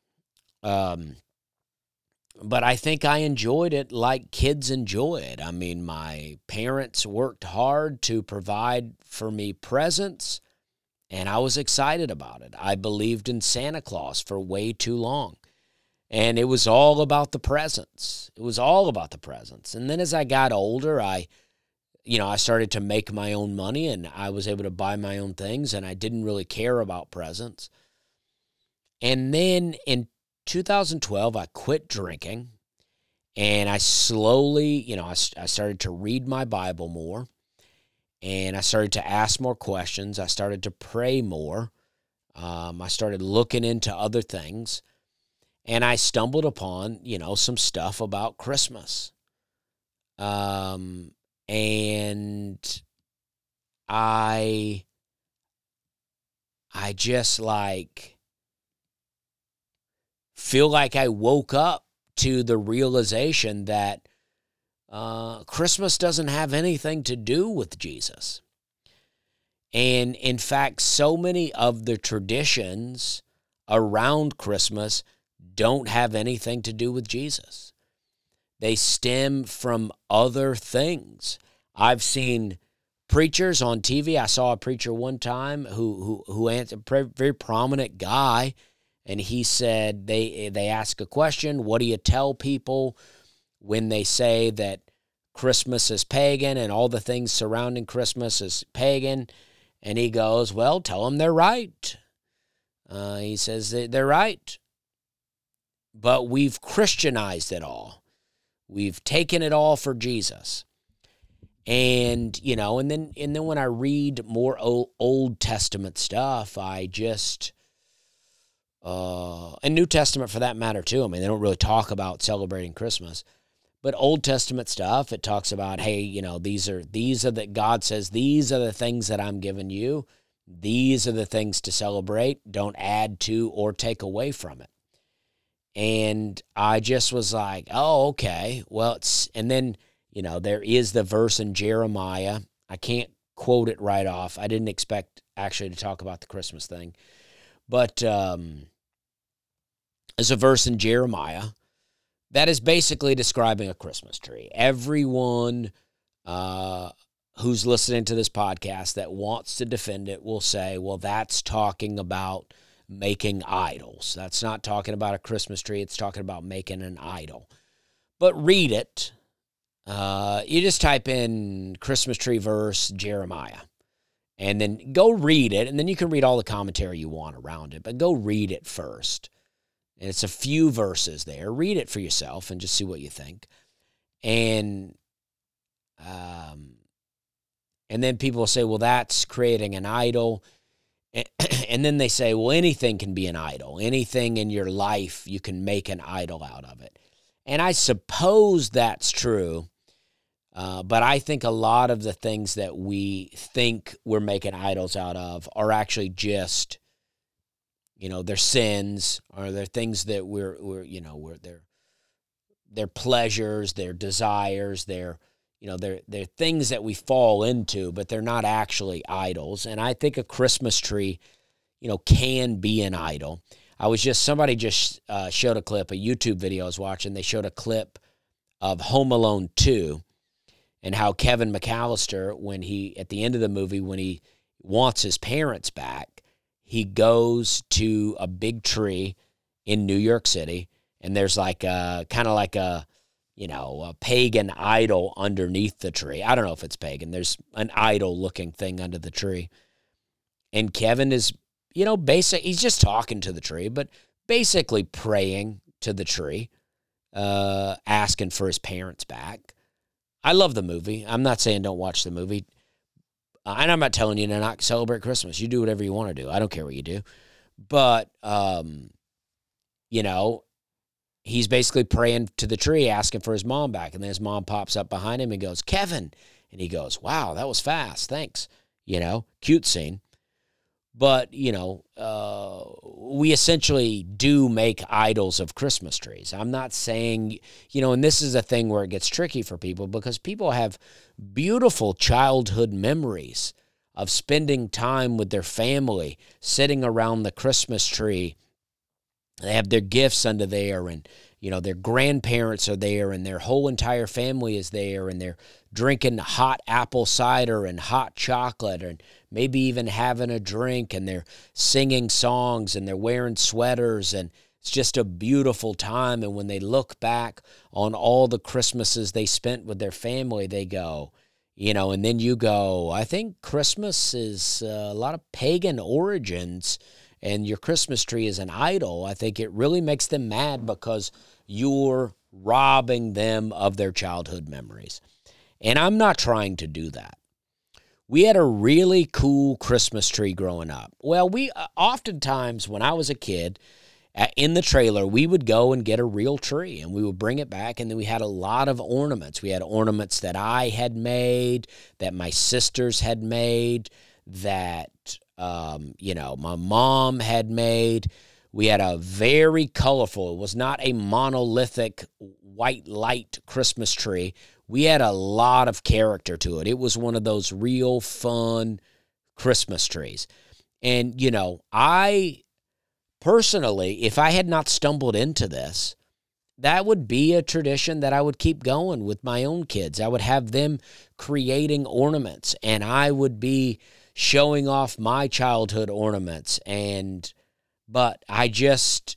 Um, but I think I enjoyed it like kids enjoy it. I mean, my parents worked hard to provide for me presents, and I was excited about it. I believed in Santa Claus for way too long. And it was all about the presents. It was all about the presents. And then as I got older, I, you know, I started to make my own money, and I was able to buy my own things, and I didn't really care about presents. And then in two thousand twelve, I quit drinking, and I slowly, you know, I, I started to read my Bible more, and I started to ask more questions. I started to pray more. Um, I started looking into other things, and I stumbled upon, you know, some stuff about Christmas. Um, and I, I just like feel like I woke up to the realization that uh, Christmas doesn't have anything to do with Jesus. And in fact, so many of the traditions around Christmas don't have anything to do with Jesus. They stem from other things. I've seen preachers on T V. I saw a preacher one time who who who answered, a very prominent guy, and he said they they ask a question, what do you tell people when they say that Christmas is pagan and all the things surrounding Christmas is pagan? And he goes, well, tell them they're right. Uh, he says they're right. But we've Christianized it all. We've taken it all for Jesus. And, you know, and then and then when I read more old, Old Testament stuff, I just, uh, and New Testament for that matter too. I mean, they don't really talk about celebrating Christmas. But Old Testament stuff, it talks about, hey, you know, these are, these are that God says, these are the things that I'm giving you. These are the things to celebrate. Don't add to or take away from it. And I just was like, oh, okay. Well, it's, and then, you know, there is the verse in Jeremiah. I can't quote it right off. I didn't expect actually to talk about the Christmas thing. But um, there's a verse in Jeremiah that is basically describing a Christmas tree. Everyone uh, who's listening to this podcast that wants to defend it will say, well, that's talking about making idols. That's not talking about a Christmas tree. It's talking about making an idol. But read it. Uh, you just type in Christmas tree verse Jeremiah, and then go read it, and then you can read all the commentary you want around it, but go read it first. And it's a few verses there. Read it for yourself and just see what you think. And um, and then people will say, well, that's creating an idol. And then they say, well, anything can be an idol. Anything in your life, you can make an idol out of it. And I suppose that's true. Uh, but I think a lot of the things that we think we're making idols out of are actually just, you know, they're sins, or they're things that we're, we're you know, we're, they're, they're pleasures, they're desires, they're, you know, they're, they're things that we fall into, but they're not actually idols. And I think a Christmas tree, you know, can be an idol. I was just, somebody just uh, showed a clip, a YouTube video I was watching. They showed a clip of Home Alone two and how Kevin McAllister, when he, at the end of the movie, when he wants his parents back, he goes to a big tree in New York City, and there's like a, kind of like a, you know, a pagan idol underneath the tree. I don't know if it's pagan. There's an idol-looking thing under the tree. And Kevin is, you know, basic. He's just talking to the tree, but basically praying to the tree, uh, asking for his parents back. I love the movie. I'm not saying don't watch the movie. Uh, and I'm not telling you to not celebrate Christmas. You do whatever you want to do. I don't care what you do. But, um, you know, he's basically praying to the tree, asking for his mom back. And then his mom pops up behind him and goes, Kevin. And he goes, wow, that was fast. Thanks. You know, cute scene. But, you know, uh, we essentially do make idols of Christmas trees. I'm not saying, you know, and this is a thing where it gets tricky for people, because people have beautiful childhood memories of spending time with their family, sitting around the Christmas tree. They have their gifts under there, and, you know, their grandparents are there, and their whole entire family is there, and they're drinking hot apple cider and hot chocolate, and maybe even having a drink, and they're singing songs, and they're wearing sweaters, and it's just a beautiful time. And when they look back on all the Christmases they spent with their family, they go, you know, and then you go, I think Christmas is uh, a lot of pagan origins. and your Christmas tree is an idol, I think it really makes them mad because you're robbing them of their childhood memories. And I'm not trying to do that. We had a really cool Christmas tree growing up. Well, we uh, oftentimes, when I was a kid, uh, in the trailer, we would go and get a real tree, and we would bring it back, and then we had a lot of ornaments. We had ornaments that I had made, that my sisters had made, that, um, you know, my mom had made. We had a very colorful, it was not a monolithic white light Christmas tree. We had a lot of character to it. It was one of those real fun Christmas trees. And, you know, I personally, if I had not stumbled into this, that would be a tradition that I would keep going with my own kids. I would have them creating ornaments, and I would be showing off my childhood ornaments. And, but I just,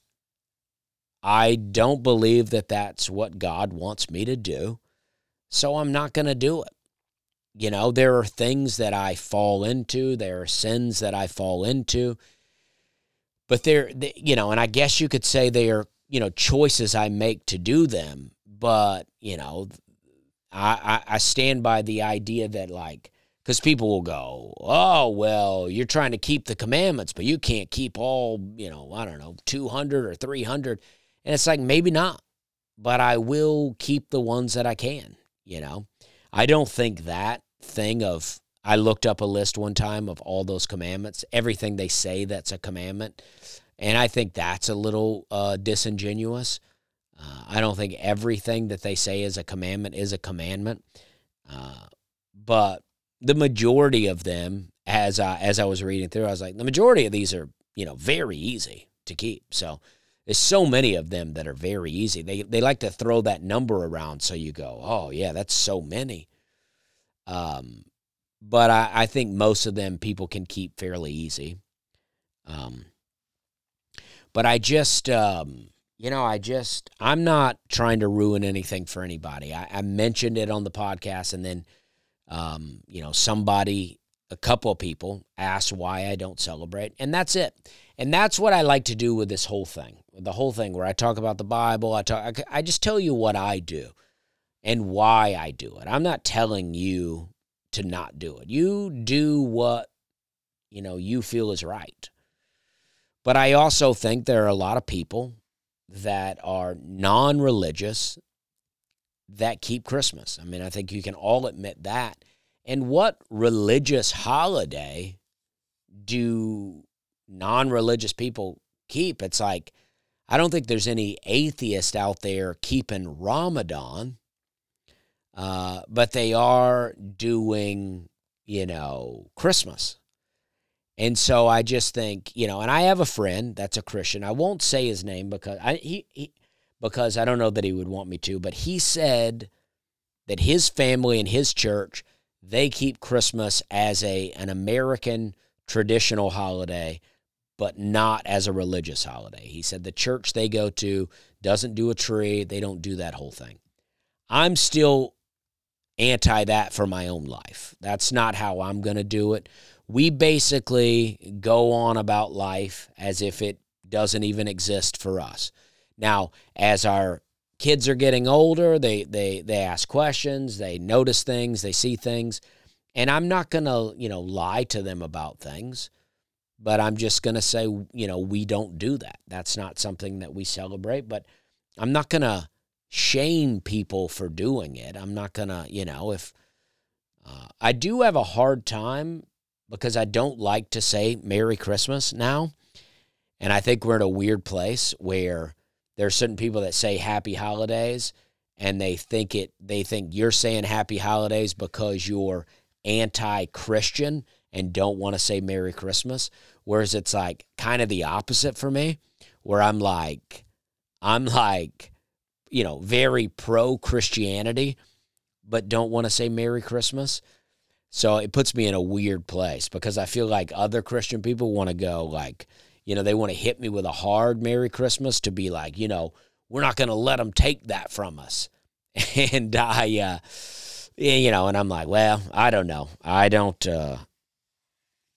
I don't believe that that's what God wants me to do. So I'm not going to do it. You know, there are things that I fall into. There are sins that I fall into. But they're, they, you know, and I guess you could say they are, you know, choices I make to do them. But, you know, I, I, I stand by the idea that, like, because people will go, oh, well, you're trying to keep the commandments, but you can't keep all, you know, I don't know, two hundred or three hundred. And it's like, maybe not. But I will keep the ones that I can. You know, I don't think that thing of, I looked up a list one time of all those commandments, everything they say that's a commandment, and I think that's a little uh, disingenuous. Uh, I don't think everything that they say is a commandment is a commandment, uh, but the majority of them, as I, as I was reading through, I was like, the majority of these are, you know, very easy to keep. So there's so many of them that are very easy. They they like to throw that number around so you go, oh, yeah, that's so many. Um, but I, I think most of them people can keep fairly easy. Um, but I just, um, you know, I just, I'm not trying to ruin anything for anybody. I, I mentioned it on the podcast, and then, um, you know, somebody, a couple of people asked why I don't celebrate, and that's it. And that's what I like to do with this whole thing. The whole thing where I talk about the Bible, I talk, I just tell you what I do and why I do it. I'm not telling you to not do it. You do what, you know, you feel is right. But I also think there are a lot of people that are non-religious that keep Christmas. I mean, I think you can all admit that. And what religious holiday do non-religious people keep? It's like, I don't think there's any atheist out there keeping Ramadan, uh, but they are doing, you know, Christmas. And so I just think, you know, and I have a friend that's a Christian. I won't say his name because I he, he because I don't know that he would want me to, but he said that his family and his church, they keep Christmas as a an American traditional holiday, but not as a religious holiday. He said the church they go to doesn't do a tree. They don't do that whole thing. I'm still anti that for my own life. That's not how I'm going to do it. We basically go on about life as if it doesn't even exist for us. Now, as our kids are getting older, they they they ask questions, they notice things, they see things, and I'm not going to, you know, lie to them about things, but I'm just going to say, you know, we don't do that. That's not something that we celebrate, but I'm not going to shame people for doing it. I'm not going to, you know, if uh, I do have a hard time because I don't like to say Merry Christmas now, and I think we're in a weird place where there are certain people that say Happy Holidays, and they think it. They think you're saying Happy Holidays because you're anti-Christian and don't want to say Merry Christmas, whereas it's like kind of the opposite for me, where I'm like, I'm like, you know, very pro-Christianity, but don't want to say Merry Christmas. So it puts me in a weird place because I feel like other Christian people want to go like, you know, they want to hit me with a hard Merry Christmas to be like, you know, we're not going to let them take that from us. And I, uh, you know, and I'm like, well, I don't know. I don't, uh,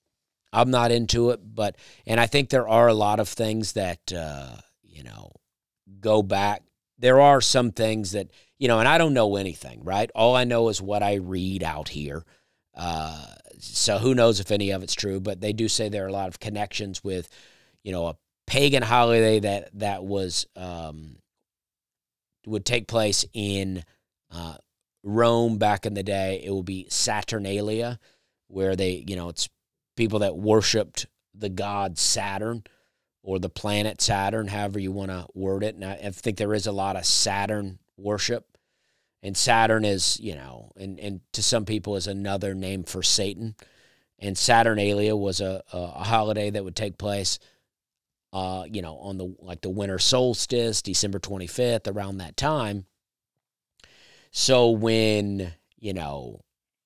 I'm not into it, but, and I think there are a lot of things that, uh, you know, go back. There are some things that, you know, and I don't know anything, right? All I know is what I read out here. Uh, so who knows if any of it's true, but they do say there are a lot of connections with, you know, a pagan holiday that, that was, um, would take place in, uh, Rome back in the day. It will be Saturnalia, where they, you know, it's people that worshiped the god Saturn or the planet Saturn, however you want to word it. And I, I think there is a lot of Saturn worship. And Saturn is, you know, and, and to some people is another name for Satan. And Saturnalia was a, a, a holiday that would take place, uh, you know, on the, like the winter solstice, December twenty-fifth, around that time. So when, you know,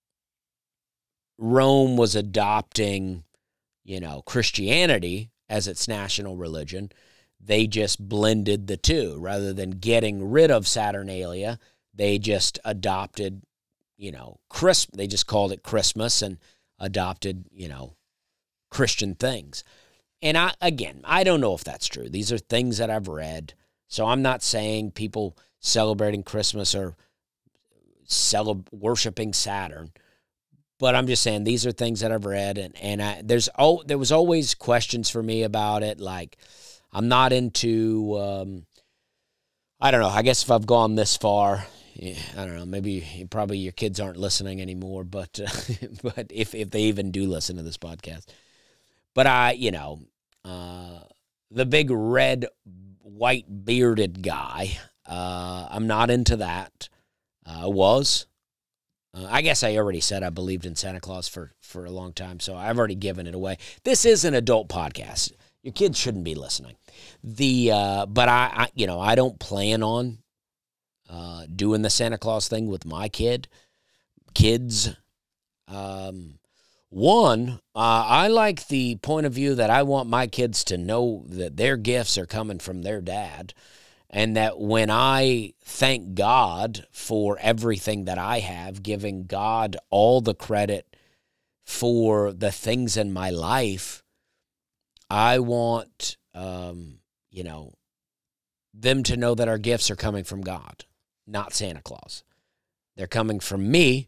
Rome was adopting, you know, Christianity as its national religion, they just blended the two. Rather than getting rid of Saturnalia, they just adopted, you know, Chris. They just called it Christmas and adopted, you know, Christian things. And I, again, I don't know if that's true. These are things that I've read. So I'm not saying people celebrating Christmas are celeb- worshiping Saturn. But I'm just saying these are things that I've read, and and I, there's oh there was always questions for me about it. Like, I'm not into um, I don't know. I guess if I've gone this far, yeah, I don't know. Maybe probably your kids aren't listening anymore. But uh, but if if they even do listen to this podcast, but I you know uh, the big red white bearded guy, uh, I'm not into that. I uh, was. Uh, I guess I already said I believed in Santa Claus for, for a long time, so I've already given it away. This is an adult podcast. Your kids shouldn't be listening. The uh, but I, I, you know, I don't plan on uh, doing the Santa Claus thing with my kid, kids. Um, one, uh, I like the point of view that I want my kids to know that their gifts are coming from their dad. And that when I thank God for everything that I have, giving God all the credit for the things in my life, I want, um, you know, them to know that our gifts are coming from God, not Santa Claus. They're coming from me,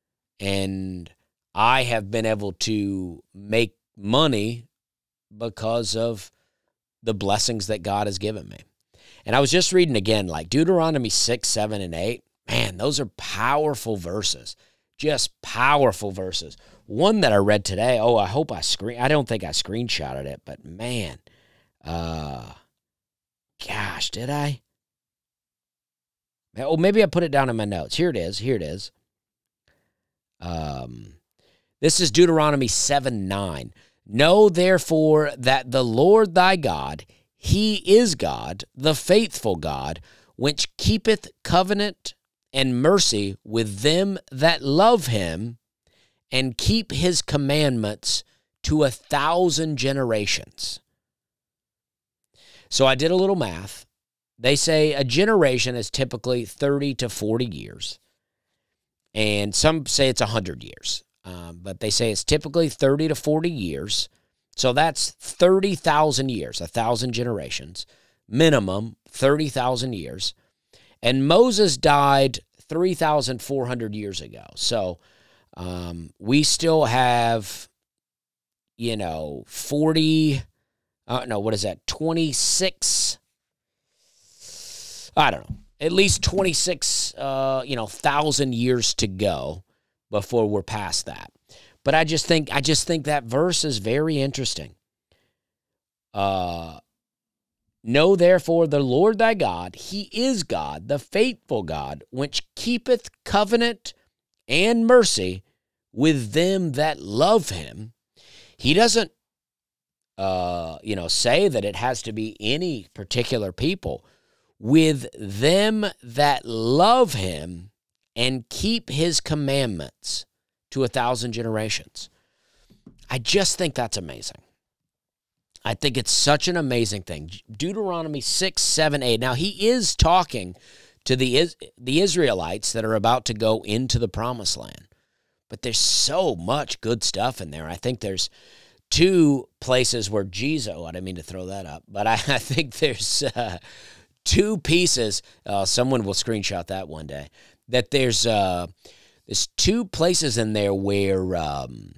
and I have been able to make money because of the blessings that God has given me. And I was just reading again, like Deuteronomy six, seven, and eight. Man, those are powerful verses. Just powerful verses. One that I read today, oh, I hope I screen. I don't think I screenshotted it, but man, uh, gosh, did I? Oh, maybe I put it down in my notes. Here it is. Here it is. Um, this is Deuteronomy seven, nine. Know therefore that the Lord thy God, He is God, the faithful God, which keepeth covenant and mercy with them that love him and keep his commandments to a thousand generations. So I did a little math. They say a generation is typically thirty to forty years. And some say it's one hundred years. Um, but they say it's typically thirty to forty years. So that's thirty thousand years, one thousand generations, minimum thirty thousand years. And Moses died three thousand four hundred years ago. So um, we still have, you know, forty, uh, no, what is that, twenty-six, I don't know, at least twenty-six, uh, you know, thousand years to go before we're past that. But I just think I just think that verse is very interesting. Uh, know therefore the Lord thy God, he is God, the faithful God, which keepeth covenant and mercy with them that love him. He doesn't, uh, you know, say that it has to be any particular people. With them that love him and keep his commandments to a thousand generations. I just think that's amazing. I think it's such an amazing thing. Deuteronomy six, seven, eight. Now, he is talking to the, the Israelites that are about to go into the promised land. But there's so much good stuff in there. I think there's two places where Jesus, oh, I didn't mean to throw that up, but I, I think there's uh, two pieces, uh, someone will screenshot that one day, that there's uh, there's two places in there where um,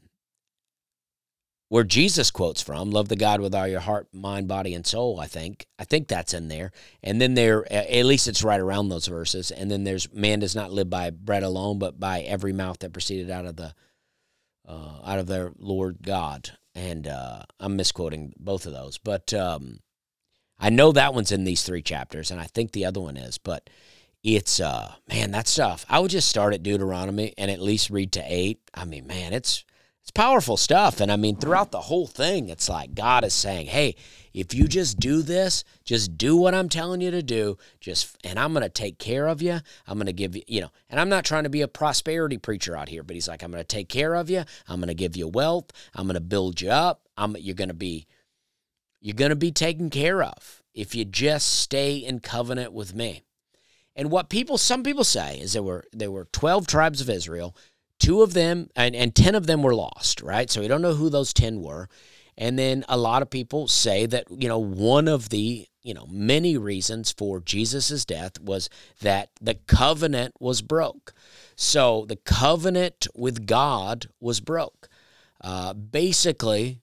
where Jesus quotes from, love the God with all your heart, mind, body, and soul, I think. I think that's in there. And then there, at least it's right around those verses. And then there's, man does not live by bread alone, but by every mouth that proceeded out of the, uh, out of their Lord God. And uh, I'm misquoting both of those. But um, I know that one's in these three chapters, and I think the other one is. But it's, uh, man, that stuff. I would just start at Deuteronomy and at least read to eight. I mean, man, it's, It's powerful stuff. And I mean, throughout the whole thing, it's like God is saying, hey, if you just do this, just do what I'm telling you to do, just, and I'm going to take care of you. I'm going to give you, you know, and I'm not trying to be a prosperity preacher out here, but he's like, I'm going to take care of you. I'm going to give you wealth. I'm going to build you up. I'm, you're going to be, you're going to be taken care of if you just stay in covenant with me. And what people, some people say is there were, there were twelve tribes of Israel. Two of them, and, and ten of them were lost, right? So we don't know who those ten were. And then a lot of people say that, you know, one of the, you know, many reasons for Jesus' death was that the covenant was broke. So the covenant with God was broke. Uh, basically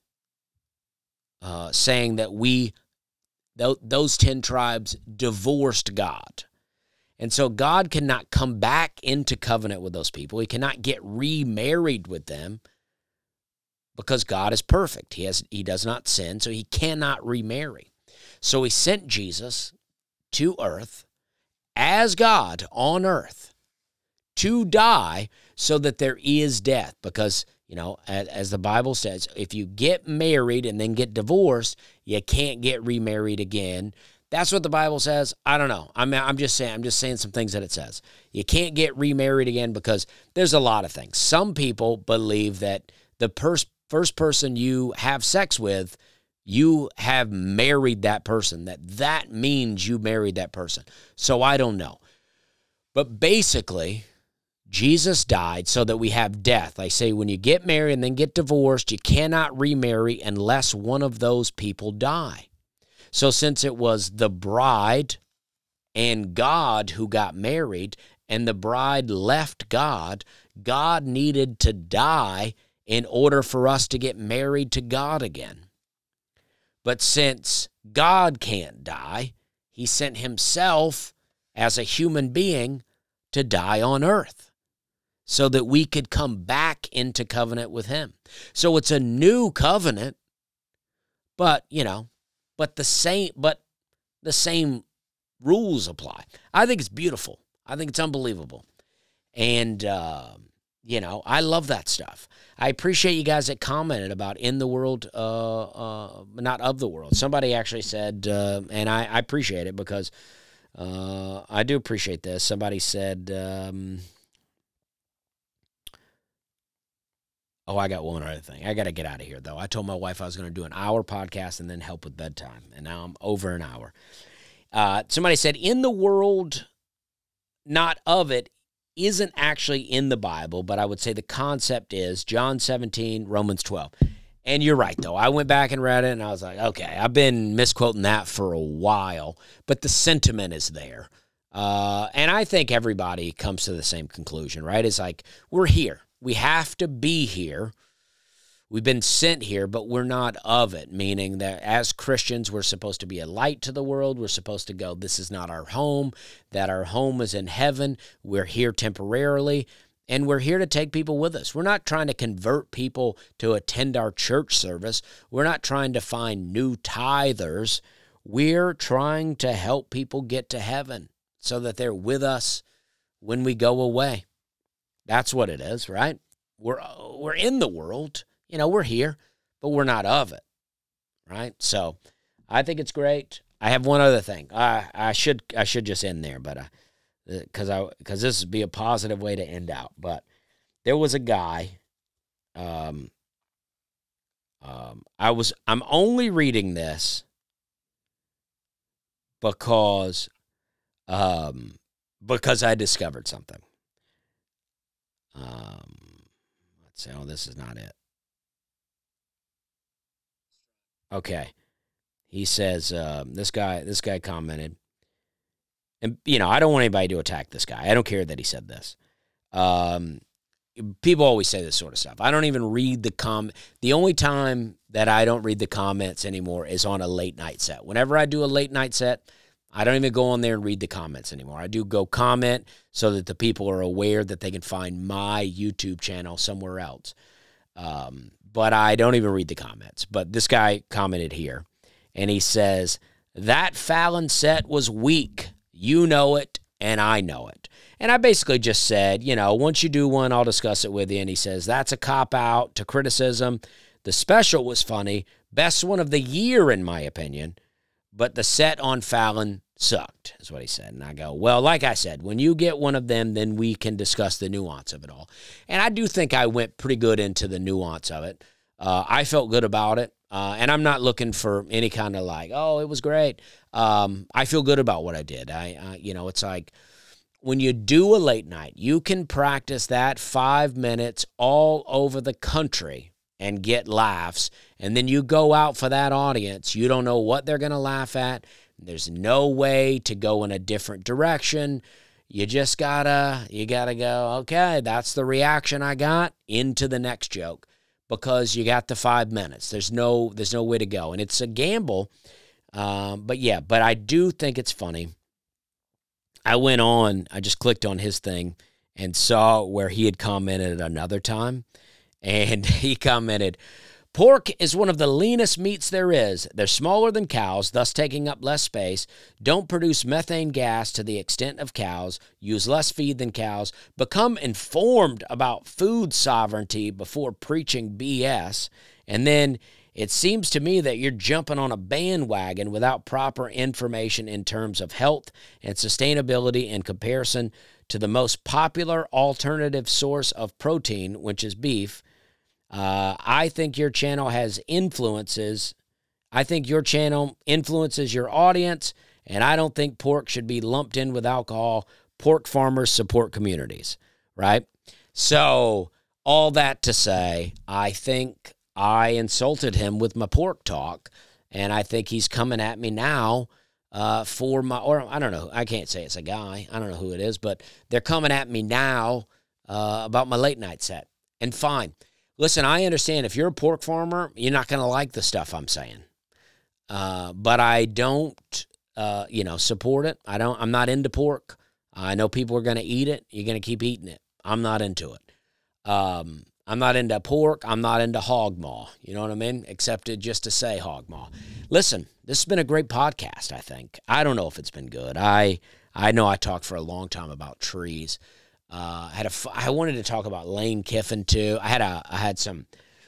uh, saying that we, th- those ten tribes divorced God. And so God cannot come back into covenant with those people. He cannot get remarried with them because God is perfect. He has he does not sin, so he cannot remarry. So he sent Jesus to earth as God on earth to die so that there is death. Because, you know, as, as the Bible says, if you get married and then get divorced, you can't get remarried again. That's what the Bible says. I don't know. I'm I'm just saying I'm just saying some things that it says. You can't get remarried again because there's a lot of things. Some people believe that the pers- first person you have sex with, you have married that person. That that means you married that person. So I don't know. But basically, Jesus died so that we have death. I say when you get married and then get divorced, you cannot remarry unless one of those people die. So since it was the bride and God who got married and the bride left God, God needed to die in order for us to get married to God again. But since God can't die, he sent himself as a human being to die on earth so that we could come back into covenant with him. So it's a new covenant, but, you know, But the same, but the same rules apply. I think it's beautiful. I think it's unbelievable, and uh, you know, I love that stuff. I appreciate you guys that commented about in the world, uh, uh, not of the world. Somebody actually said, uh, and I, I appreciate it because uh, I do appreciate this. Somebody said. Um, Oh, I got one other thing. I got to get out of here, though. I told my wife I was going to do an hour podcast and then help with bedtime, and now I'm over an hour. Uh, somebody said, in the world, not of it, isn't actually in the Bible, but I would say the concept is John seventeen, Romans twelve. And you're right, though. I went back and read it, and I was like, okay, I've been misquoting that for a while, but the sentiment is there. Uh, and I think everybody comes to the same conclusion, right? It's like, we're here. We have to be here. We've been sent here, but we're not of it, meaning that as Christians, we're supposed to be a light to the world. We're supposed to go, this is not our home, that our home is in heaven. We're here temporarily, and we're here to take people with us. We're not trying to convert people to attend our church service. We're not trying to find new tithers. We're trying to help people get to heaven so that they're with us when we go away. That's what it is, right? We're we're in the world. You know, we're here, but we're not of it, right? So I think it's great. I have one other thing. I I should I should just end there, but because I because this would be a positive way to end out. But there was a guy. Um, um, I was I'm only reading this because um because I discovered something. Um, let's see. Oh, this is not it. Okay. He says, um, this guy, this guy commented, and, you know, I don't want anybody to attack this guy. I don't care that he said this. Um, people always say this sort of stuff. I don't even read the com. The only time that I don't read the comments anymore is on a late night set. Whenever I do a late night set, I don't even go on there and read the comments anymore. I do go comment so that the people are aware that they can find my YouTube channel somewhere else. Um, but I don't even read the comments. But this guy commented here, and he says, that Fallon set was weak. You know it, and I know it. And I basically just said, you know, once you do one, I'll discuss it with you. And he says, that's a cop-out to criticism. The special was funny. Best one of the year, in my opinion. But the set on Fallon sucked, is what he said. And I go, well, like I said, when you get one of them, then we can discuss the nuance of it all. And I do think I went pretty good into the nuance of it. Uh, I felt good about it. Uh, and I'm not looking for any kind of like, oh, it was great. Um, I feel good about what I did. I, I, you know, it's like when you do a late night, you can practice that five minutes all over the country and get laughs. And then you go out for that audience. You don't know what they're going to laugh at. There's no way to go in a different direction. You just gotta, you gotta go, okay, that's the reaction I got, into the next joke. Because you got the five minutes. There's no there's no way to go. And it's a gamble. Um, but, yeah, but I do think it's funny. I went on, I just clicked on his thing and saw where he had commented another time. And he commented, pork is one of the leanest meats there is. They're smaller than cows, thus taking up less space, don't produce methane gas to the extent of cows, use less feed than cows, become informed about food sovereignty before preaching B S, and then it seems to me that you're jumping on a bandwagon without proper information in terms of health and sustainability in comparison to the most popular alternative source of protein, which is beef. Uh, I think your channel has influences. I think your channel influences your audience, and I don't think pork should be lumped in with alcohol. Pork farmers support communities, right? So all that to say, I think I insulted him with my pork talk, and I think he's coming at me now uh, for my, or I don't know, I can't say it's a guy. I don't know who it is, but they're coming at me now uh, about my late night set. And fine. Listen, I understand if you're a pork farmer, you're not going to like the stuff I'm saying. Uh, but I don't, uh, you know, support it. I don't, I'm not into pork. I know people are going to eat it. You're going to keep eating it. I'm not into it. Um, I'm not into pork. I'm not into hog maw. You know what I mean? Except it just to say hog maw. Listen, this has been a great podcast, I think. I don't know if it's been good. I, I know I talked for a long time about trees. Uh, I had a, I wanted to talk about Lane Kiffin too. I had a, I had some,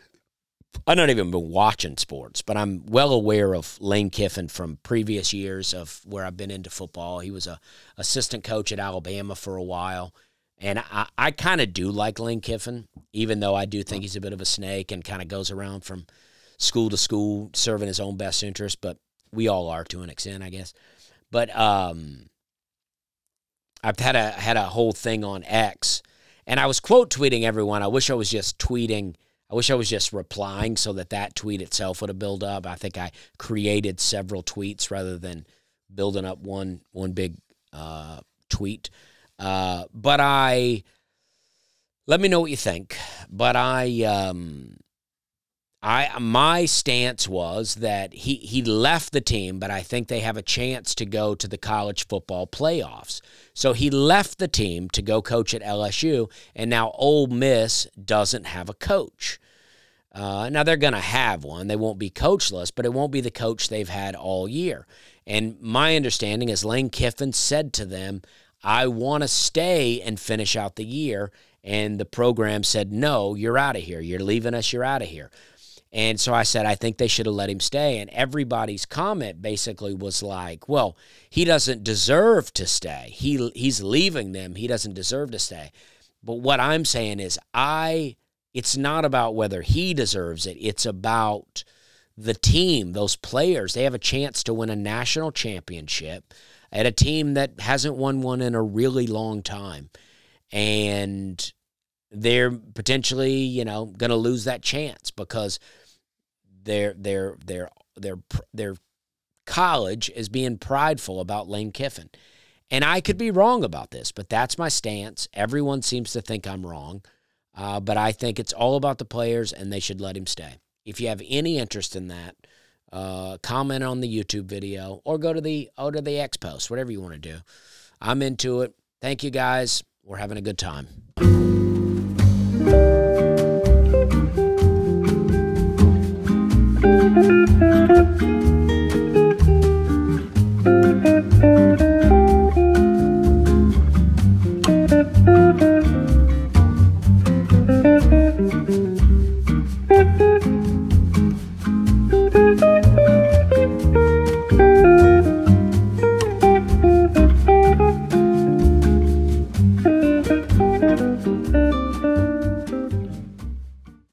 I've not even been watching sports, but I'm well aware of Lane Kiffin from previous years of where I've been into football. He was a assistant coach at Alabama for a while. And I, I kind of do like Lane Kiffin, even though I do think he's a bit of a snake and kind of goes around from school to school serving his own best interest, but we all are to an extent, I guess. But, um, I've had a had a whole thing on X, and I was quote tweeting everyone. I wish I was just tweeting. I wish I was just replying so that that tweet itself would have built up. I think I created several tweets rather than building up one one big uh, tweet. Uh, but I let me know what you think. But I um, I my stance was that he he left the team, but I think they have a chance to go to the college football playoffs. So he left the team to go coach at L S U, and now Ole Miss doesn't have a coach. Uh, now they're going to have one. They won't be coachless, but it won't be the coach they've had all year. And my understanding is Lane Kiffin said to them, I want to stay and finish out the year. And the program said, no, you're out of here. You're leaving us. You're out of here. And so I said, I think they should have let him stay. And everybody's comment basically was like, well, he doesn't deserve to stay. He he's leaving them. He doesn't deserve to stay. But what I'm saying is I it's not about whether he deserves it. It's about the team, those players. They have a chance to win a national championship at a team that hasn't won one in a really long time. And they're potentially, you know, going to lose that chance because they're they're they're their their college as being prideful about Lane Kiffin. And I could be wrong about this, but that's my stance. Everyone seems to think I'm wrong, uh, but I think it's all about the players, and they should let him stay. If you have any interest in that, uh, comment on the YouTube video or go to the go to the X post, whatever you want to do. I'm into it. Thank you, guys. We're having a good time. Thank you.